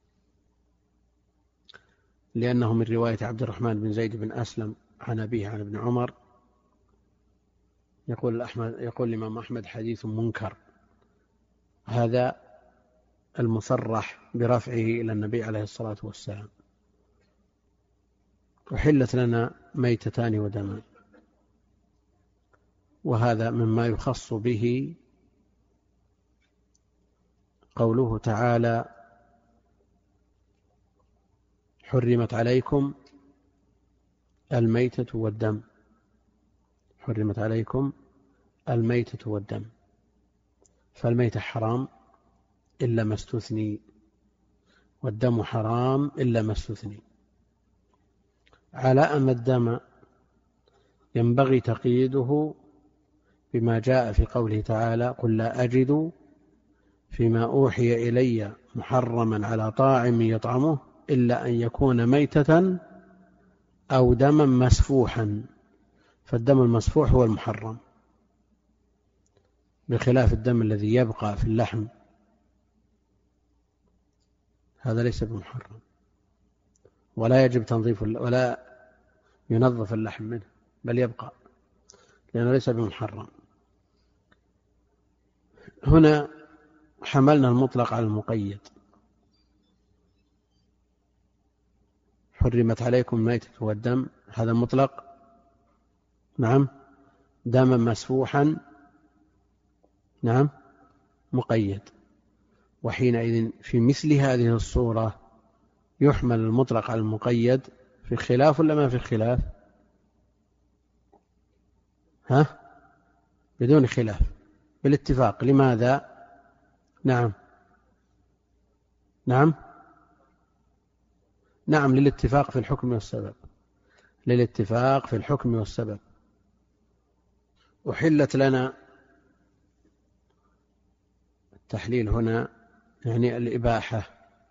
Speaker 1: لأنه من رواية عبد الرحمن بن زيد بن أسلم عن أبيه عن ابن عمر. يقول الإمام أحمد حديث منكر، هذا المصرح برفعه إلى النبي عليه الصلاة والسلام. أحلت لنا ميتتان ودمان، وهذا مما يخص به قوله تعالى: حرمت عليكم الميتة والدم. حرمت عليكم الميتة والدم، فالميتة حرام إلا ما استثني، والدم حرام إلا ما استثني، على أن الدم ينبغي تقييده بما جاء في قوله تعالى: قل لا أجد فيما أوحي إلي محرما على طاعم يطعمه إلا أن يكون ميتة أو دما مسفوحا. فالدم المسفوح هو المحرم، بخلاف الدم الذي يبقى في اللحم، هذا ليس بمحرم، ولا يجب تنظيف ولا ينظف اللحم منه، بل يبقى، لأنه ليس بمحرم. هنا حملنا المطلق على المقيد. حرمت عليكم الميتة والدم، هذا مطلق، نعم، دما مسفوحا، نعم، مقيد. وحينئذ في مثل هذه الصورة يحمل المطلق على المقيد، في خلاف ولا ما في خلاف؟ بدون خلاف، بالاتفاق. لماذا؟ نعم للاتفاق في الحكم والسبب، للاتفاق في الحكم والسبب. أحلت لنا، التحليل هنا يعني الإباحة،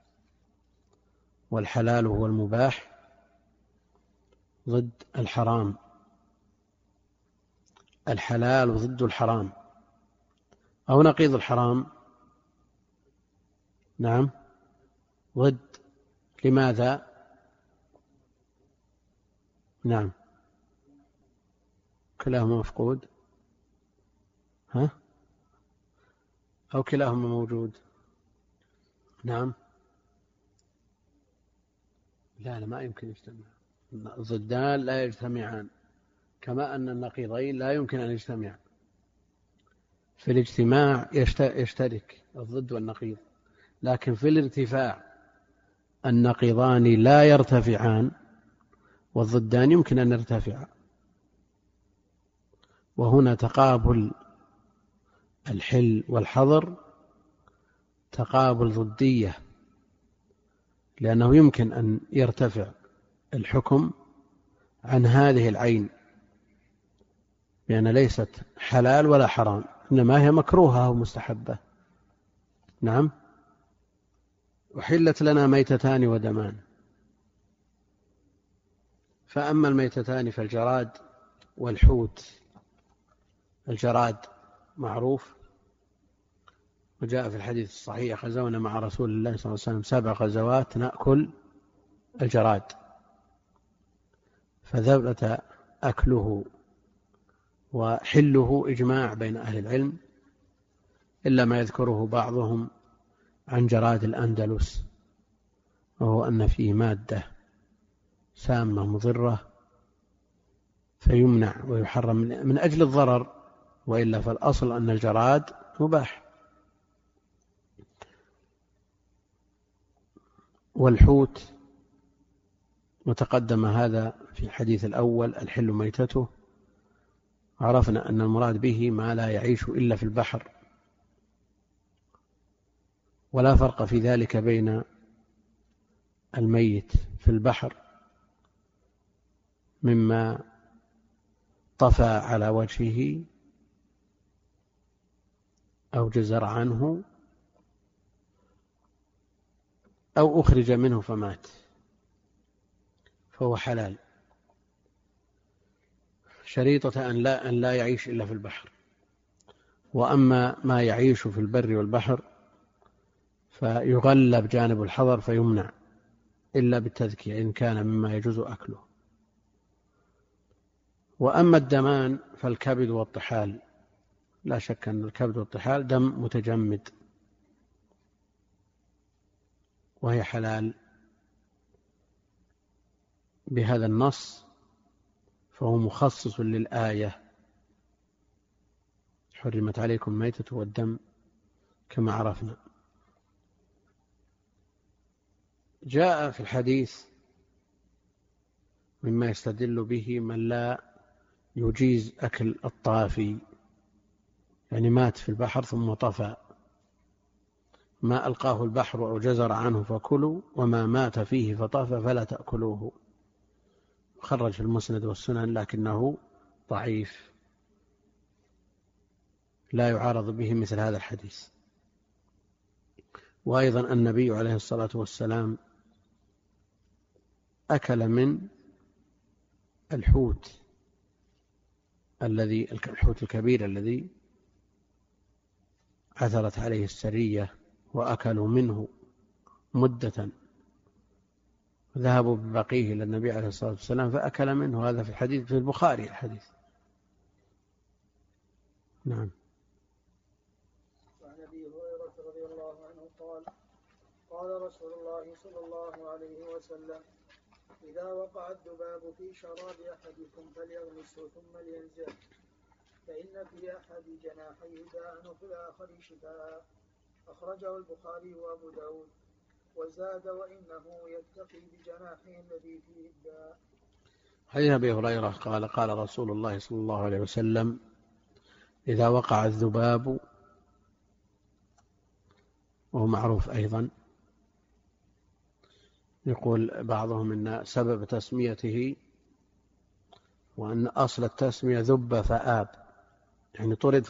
Speaker 1: والحلال هو المباح ضد الحرام، الحلال ضد الحرام أو نقيض الحرام، نعم، ضد. لماذا؟ نعم، كلاهما مفقود، أو كلاهما موجود، نعم، لا ما يمكن يجتمع، ضدان لا يجتمعان، كما أن النقيضين لا يمكن أن يجتمعا. في الاجتماع يشترك الضد والنقيض، لكن في الارتفاع النقيضان لا يرتفعان، والضدان يمكن أن يرتفعا. وهنا تقابل الحل والحظر تقابل ضدية، لأنه يمكن أن يرتفع الحكم عن هذه العين، لأن ليست حلال ولا حرام، إنما هي مكروهة ومستحبة. نعم. أحلت لنا ميتتان ودمان، فأما الميتتان فالجراد والحوت. الجراد معروف، وجاء في الحديث الصحيح: غزونا مع رسول الله صلى الله عليه وسلم 7 غزوات نأكل الجراد، فثبت أكله وحله إجماع بين أهل العلم، إلا ما يذكره بعضهم عن جراد الأندلس، وهو أن فيه مادة سامة مضرة فيمنع ويحرم من أجل الضرر، وإلا فالأصل أن الجراد مباح. والحوت وتقدم هذا في الحديث الأول الحل ميتته، عرفنا أن المراد به ما لا يعيش إلا في البحر، ولا فرق في ذلك بين الميت في البحر مما طفى على وجهه أو جزر عنه أو أخرج منه فمات، فهو حلال، شريطة أن لا يعيش إلا في البحر. وأما ما يعيش في البر والبحر فيغلب جانب الحظر فيمنع إلا بالتذكية إن كان مما يجوز أكله. وأما الدمان فالكبد والطحال، لا شك أن الكبد والطحال دم متجمد وهي حلال بهذا النص، فهو مخصص للآية حرمت عليكم الميتة والدم كما عرفنا. جاء في الحديث مما يستدل به من لا يجيز أكل الطافي، يعني مات في البحر ثم طفى، ما ألقاه البحر أو جزر عنه فكلوا، وما مات فيه فطفى فلا تأكلوه. خرج في المسند والسنن لكنه ضعيف، لا يعارض به مثل هذا الحديث. وأيضا النبي عليه الصلاة والسلام أكل من الحوت الكبير الذي عثرت عليه السرية وأكلوا منه مدة، ذهبوا ببقيه إلى النبي عليه الصلاة والسلام فأكل منه. هذا في الحديث في البخاري الحديث. نعم.
Speaker 2: وعن أبي هريرة رضي الله عنه قال قال رسول الله صلى الله عليه وسلم إذا وقع الذباب في شراب أحدكم فليغمسه ثم لينزعه، فإن في أحد جناحيه داء وفي الآخر شفاء. أخرجه البخاري وأبو داود، وزاد وإنه يتقي بجناحه الذي فيه الداء.
Speaker 1: حديث أبي هريرة قال قال رسول الله صلى الله عليه وسلم إذا وقع الذباب، وهو معروف أيضا، يقول بعضهم إن سبب تسميته وأن أصل التسمية ذب فآب، يعني طرد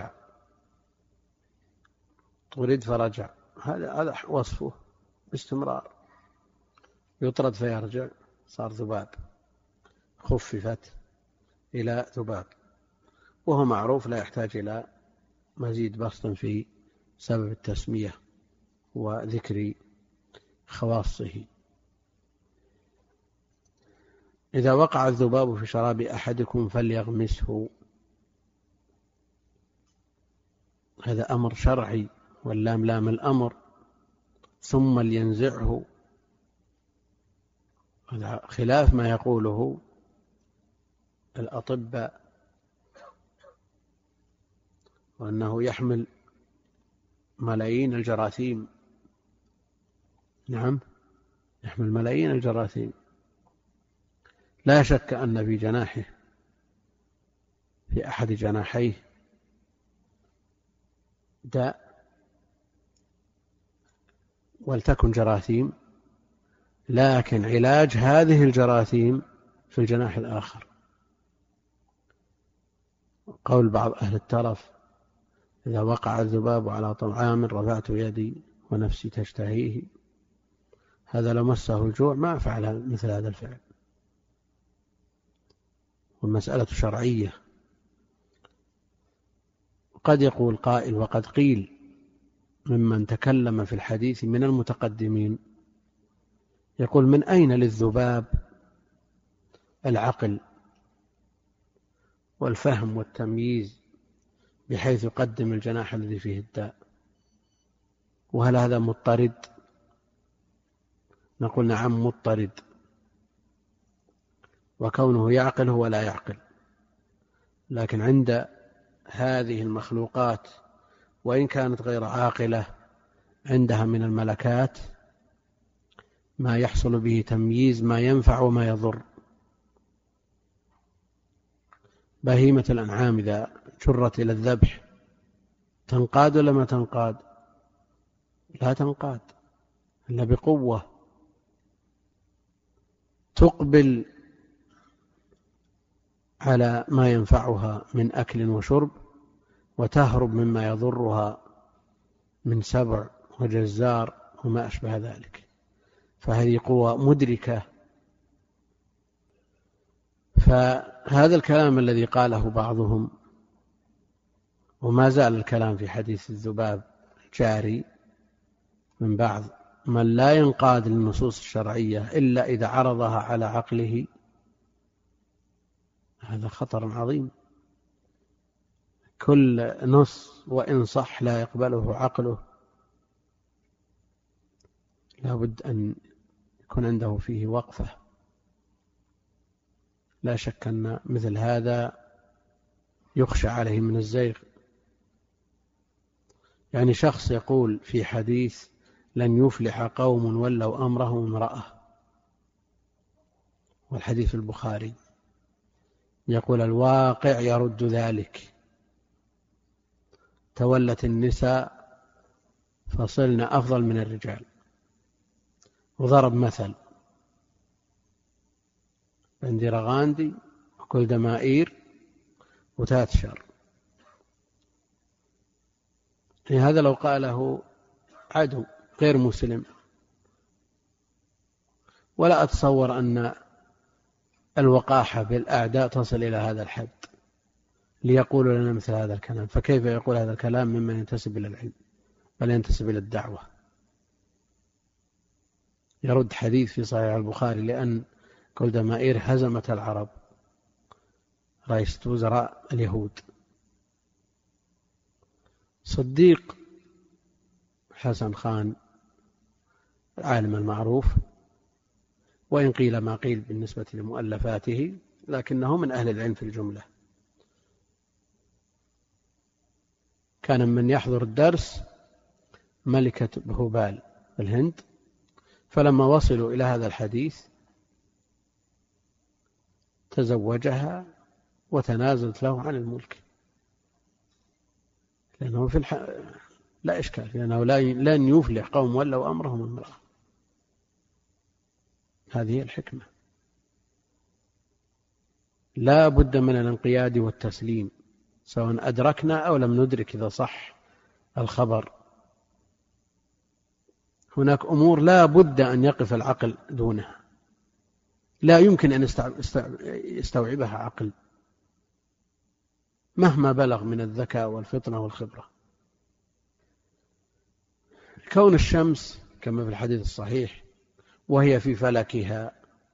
Speaker 1: فرجع، هذا وصفه باستمرار، يطرد فيرجع، صار ذباب، خففت إلى ذباب، وهو معروف لا يحتاج إلى مزيد بسط في سبب التسمية وذكر خواصه. إذا وقع الذباب في شراب أحدكم فليغمسه، هذا أمر شرعي، واللام لام الأمر، ثم لينزعه، هذا خلاف ما يقوله الأطباء وأنه يحمل ملايين الجراثيم. نعم، يحمل ملايين الجراثيم. لا شك أن في جناحه، في أحد جناحيه داء ولتكن جراثيم، لكن علاج هذه الجراثيم في الجناح الآخر. قول بعض أهل الترف إذا وقع الذباب على طعام رفعت يدي ونفسي تشتهيه، هذا لو مسه الجوع ما فعل مثل هذا الفعل، والمسألة شرعية. قد يقول قائل وقد قيل ممن تكلم في الحديث من المتقدمين، يقول من أين للذباب العقل والفهم والتمييز بحيث يقدم الجناح الذي فيه الداء؟ وهل هذا مضطرد؟ نقول نعم مضطرد، وكونه يعقل هو لا يعقل. لكن عند هذه المخلوقات وإن كانت غير عاقلة عندها من الملكات ما يحصل به تمييز ما ينفع وما يضر. بهيمة الأنعام إذا جرت إلى الذبح تنقاد ولا ما تنقاد؟ لا تنقاد إلا بقوة، تقبل على ما ينفعها من أكل وشرب، وتهرب مما يضرها من سبع وجزار وما أشبه ذلك. فهذه قوة مدركة. فهذا الكلام الذي قاله بعضهم، وما زال الكلام في حديث الذباب جاري من بعض من لا ينقاد للنصوص الشرعية إلا إذا عرضها على عقله، هذا خطر عظيم. كل نص وإن صح لا يقبله عقله، لا بد أن يكون عنده فيه وقفة. لا شك أن مثل هذا يخشى عليه من الزيغ. يعني شخص يقول في حديث لن يفلح قوم ولوا أمرهم امرأة، والحديث في البخاري، يقول الواقع يرد ذلك، تولت النساء فصلن أفضل من الرجال. وضرب مثل انديرا غاندي وكل دمائير وتاتشر. هذا لو قاله عدو غير مسلم، ولا أتصور أن الوقاحة بالأعداء تصل إلى هذا الحد ليقولوا لنا مثل هذا الكلام. فكيف يقول هذا الكلام ممن ينتسب إلى العلم بل ينتسب إلى الدعوة؟ يرد حديث في صحيح البخاري لأن كل دمائير هزمت العرب، رئيس وزراء اليهود. صديق حسن خان العالم المعروف، وإن قيل ما قيل بالنسبة لمؤلفاته، لكنه من أهل العلم في الجملة. كان من يحضر الدرس ملكة بهوبال في الهند، فلما وصلوا إلى هذا الحديث تزوجها وتنازلت له عن الملك، لأنه لا إشكال، لأنه لن يفلح قوم ولوا أمرهم امرأة. هذه الحكمة. لا بد من الانقياد والتسليم سواء أدركنا أو لم ندرك إذا صح الخبر. هناك أمور لا بد أن يقف العقل دونها، لا يمكن أن يستوعبها عقل مهما بلغ من الذكاء والفطنة والخبرة. كون الشمس كما في الحديث الصحيح وهي في فلكها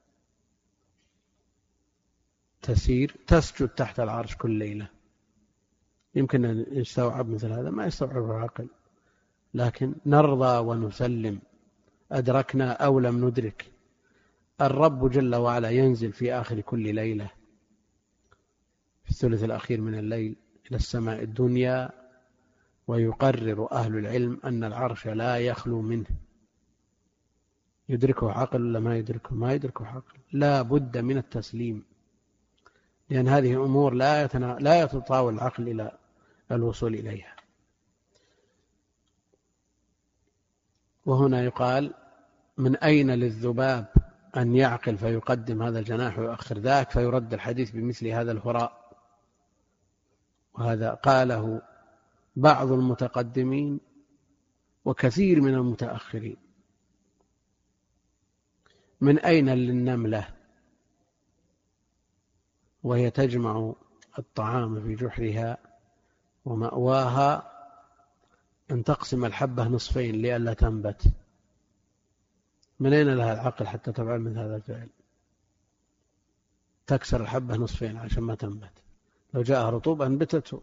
Speaker 1: تسير تسجد تحت العرش كل ليلة، يمكن أن يستوعب مثل هذا؟ ما يستوعبه عقل. لكن نرضى ونسلم أدركنا أو لم ندرك. الرب جل وعلا ينزل في آخر كل ليلة في الثلث الأخير من الليل إلى السماء الدنيا، ويقرر أهل العلم أن العرش لا يخلو منه. يدركه عقل ولا ما يدركه؟ ما يدركه عقل. لا بد من التسليم، لأن هذه أمور لا يتطاول العقل إلى الوصول إليها. وهنا يقال من أين للذباب أن يعقل فيقدم هذا الجناح ويؤخر ذاك، فيرد الحديث بمثل هذا الهراء. وهذا قاله بعض المتقدمين وكثير من المتأخرين. من أين للنملة وهي تجمع الطعام في جحرها ومأواها أن تقسم الحبة نصفين لئلا تنبت؟ من أين لها العقل حتى تفعل من هذا الفعل؟ تكسر الحبة نصفين عشان ما تنبت. لو جاءها رطوبة انبتته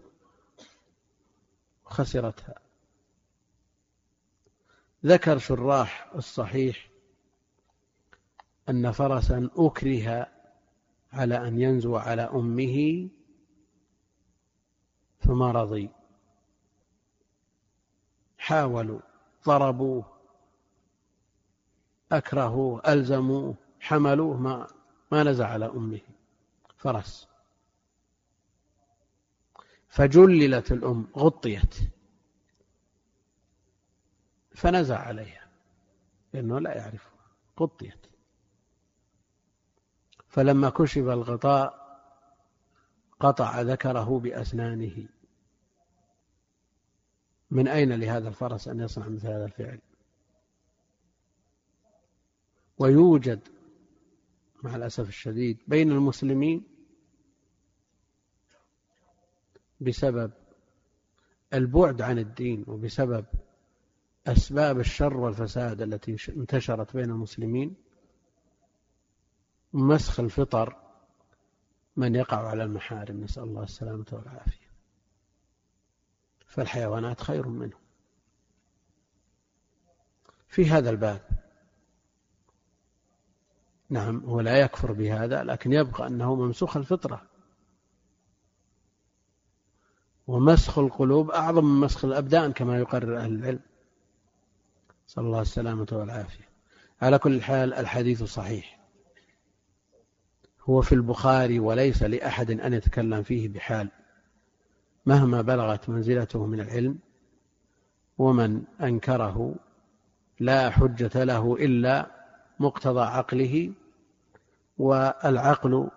Speaker 1: وخسرتها. ذكر شراح الصحيح أن فرسا أكره على أن ينزو على أمه فما رضي، حاولوا، ضربوه، أكرهوه، ألزموه، حملوه، ما نزع على أمه فرس، فجللت الأم، غطيت، فنزع عليها لأنه لا يعرفها، غطيت. فلما كشف الغطاء قطع ذكره بأسنانه. من أين لهذا الفرس أن يصنع مثل هذا الفعل؟ ويوجد مع الأسف الشديد بين المسلمين بسبب البعد عن الدين وبسبب أسباب الشر والفساد التي انتشرت بين المسلمين مسخ الفطر من يقع على المحارم، نسأل الله السلامة والعافية، فالحيوانات خير منه في هذا الباب. نعم، هو لا يكفر بهذا، لكن يبقى أنه ممسوخ الفطرة، ومسخ القلوب أعظم من مسخ الأبدان كما يقرر أهل العلم، صلى الله السلامة والعافية. على كل حال الحديث صحيح، هو في البخاري وليس لأحد أن يتكلم فيه بحال مهما بلغت منزلته من العلم، ومن أنكره لا حجة له إلا مقتضى عقله، والعقل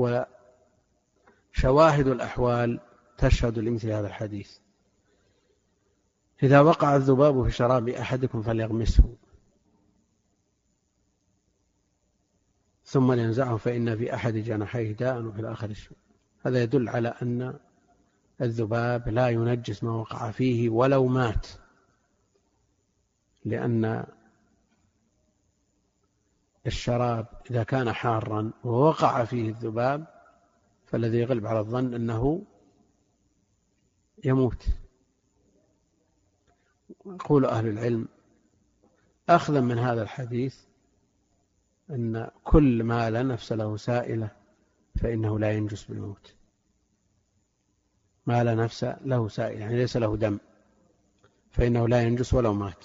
Speaker 1: وشواهد الأحوال تشهد لمثل هذا الحديث. إذا وقع الذباب في شراب أحدكم فليغمسه ثم لينزعه فإن في أحد جناحيه داء وفي الآخر الشفاء. هذا يدل على أن الذباب لا ينجس ما وقع فيه ولو مات، لأن الشراب إذا كان حارا ووقع فيه الذباب فالذي يغلب على الظن أنه يموت. يقول أهل العلم أخذا من هذا الحديث أن كل ما لا نفس له سائلة فإنه لا ينجس بالموت، ما لا نفس له سائلة يعني ليس له دم فإنه لا ينجس ولو مات.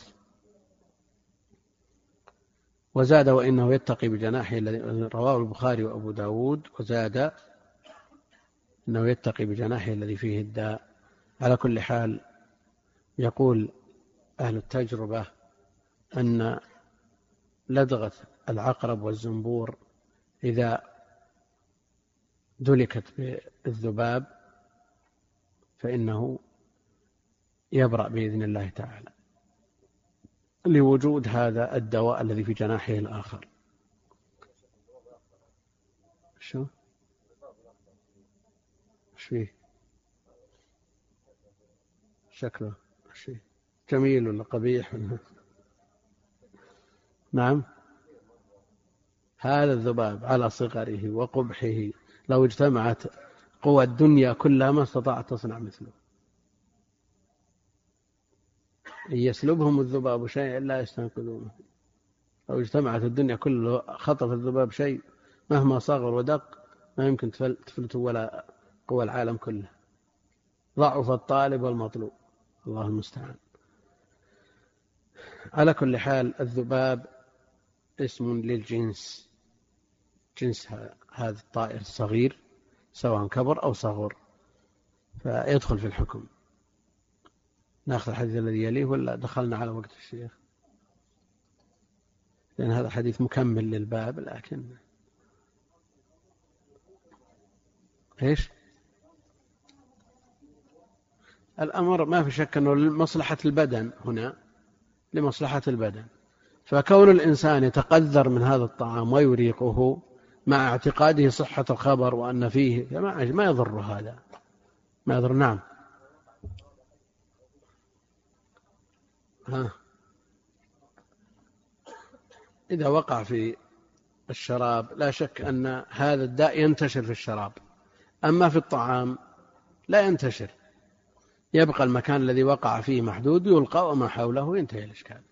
Speaker 1: وزاد وإنه يتقي بجناحه الذي رواه البخاري وأبو داود، وزاد إنه يتقي بجناحه الذي فيه الداء. على كل حال يقول أهل التجربة أن لدغة العقرب والزنبور إذا دلكت بالذباب فإنه يبرأ بإذن الله تعالى لوجود هذا الدواء الذي في جناحه الآخر. شو فيه شكله شيء جميل ولا قبيح؟ نعم، هذا الذباب على صغره وقبحه لو اجتمعت قوى الدنيا كلها ما استطاعت تصنع مثله. إن يسلبهم الذباب شيء لا يستنقذونه. لو اجتمعت الدنيا كلها خطف الذباب شيء مهما صغر ودق ما يمكن تفلت ولا قوى العالم كله. ضعف الطالب والمطلوب، الله المستعان. على كل حال الذباب اسم للجنس، جنس هذا الطائر الصغير سواء كبر أو صغر فيدخل في الحكم. نأخذ الحديث الذي يليه ولا دخلنا على وقت الشيخ؟ لأن هذا حديث مكمل للباب، لكن إيش الأمر ما في شك أنه لمصلحة البدن، هنا لمصلحة البدن، فكون الإنسان يتقذر من هذا الطعام ويريقه مع اعتقاده صحة الخبر وأن فيه ما يضر، هذا ما يضر. نعم. إذا وقع في الشراب لا شك أن هذا الداء ينتشر في الشراب، أما في الطعام لا ينتشر، يبقى المكان الذي وقع فيه محدود يلقى وما حوله ينتهي الإشكال.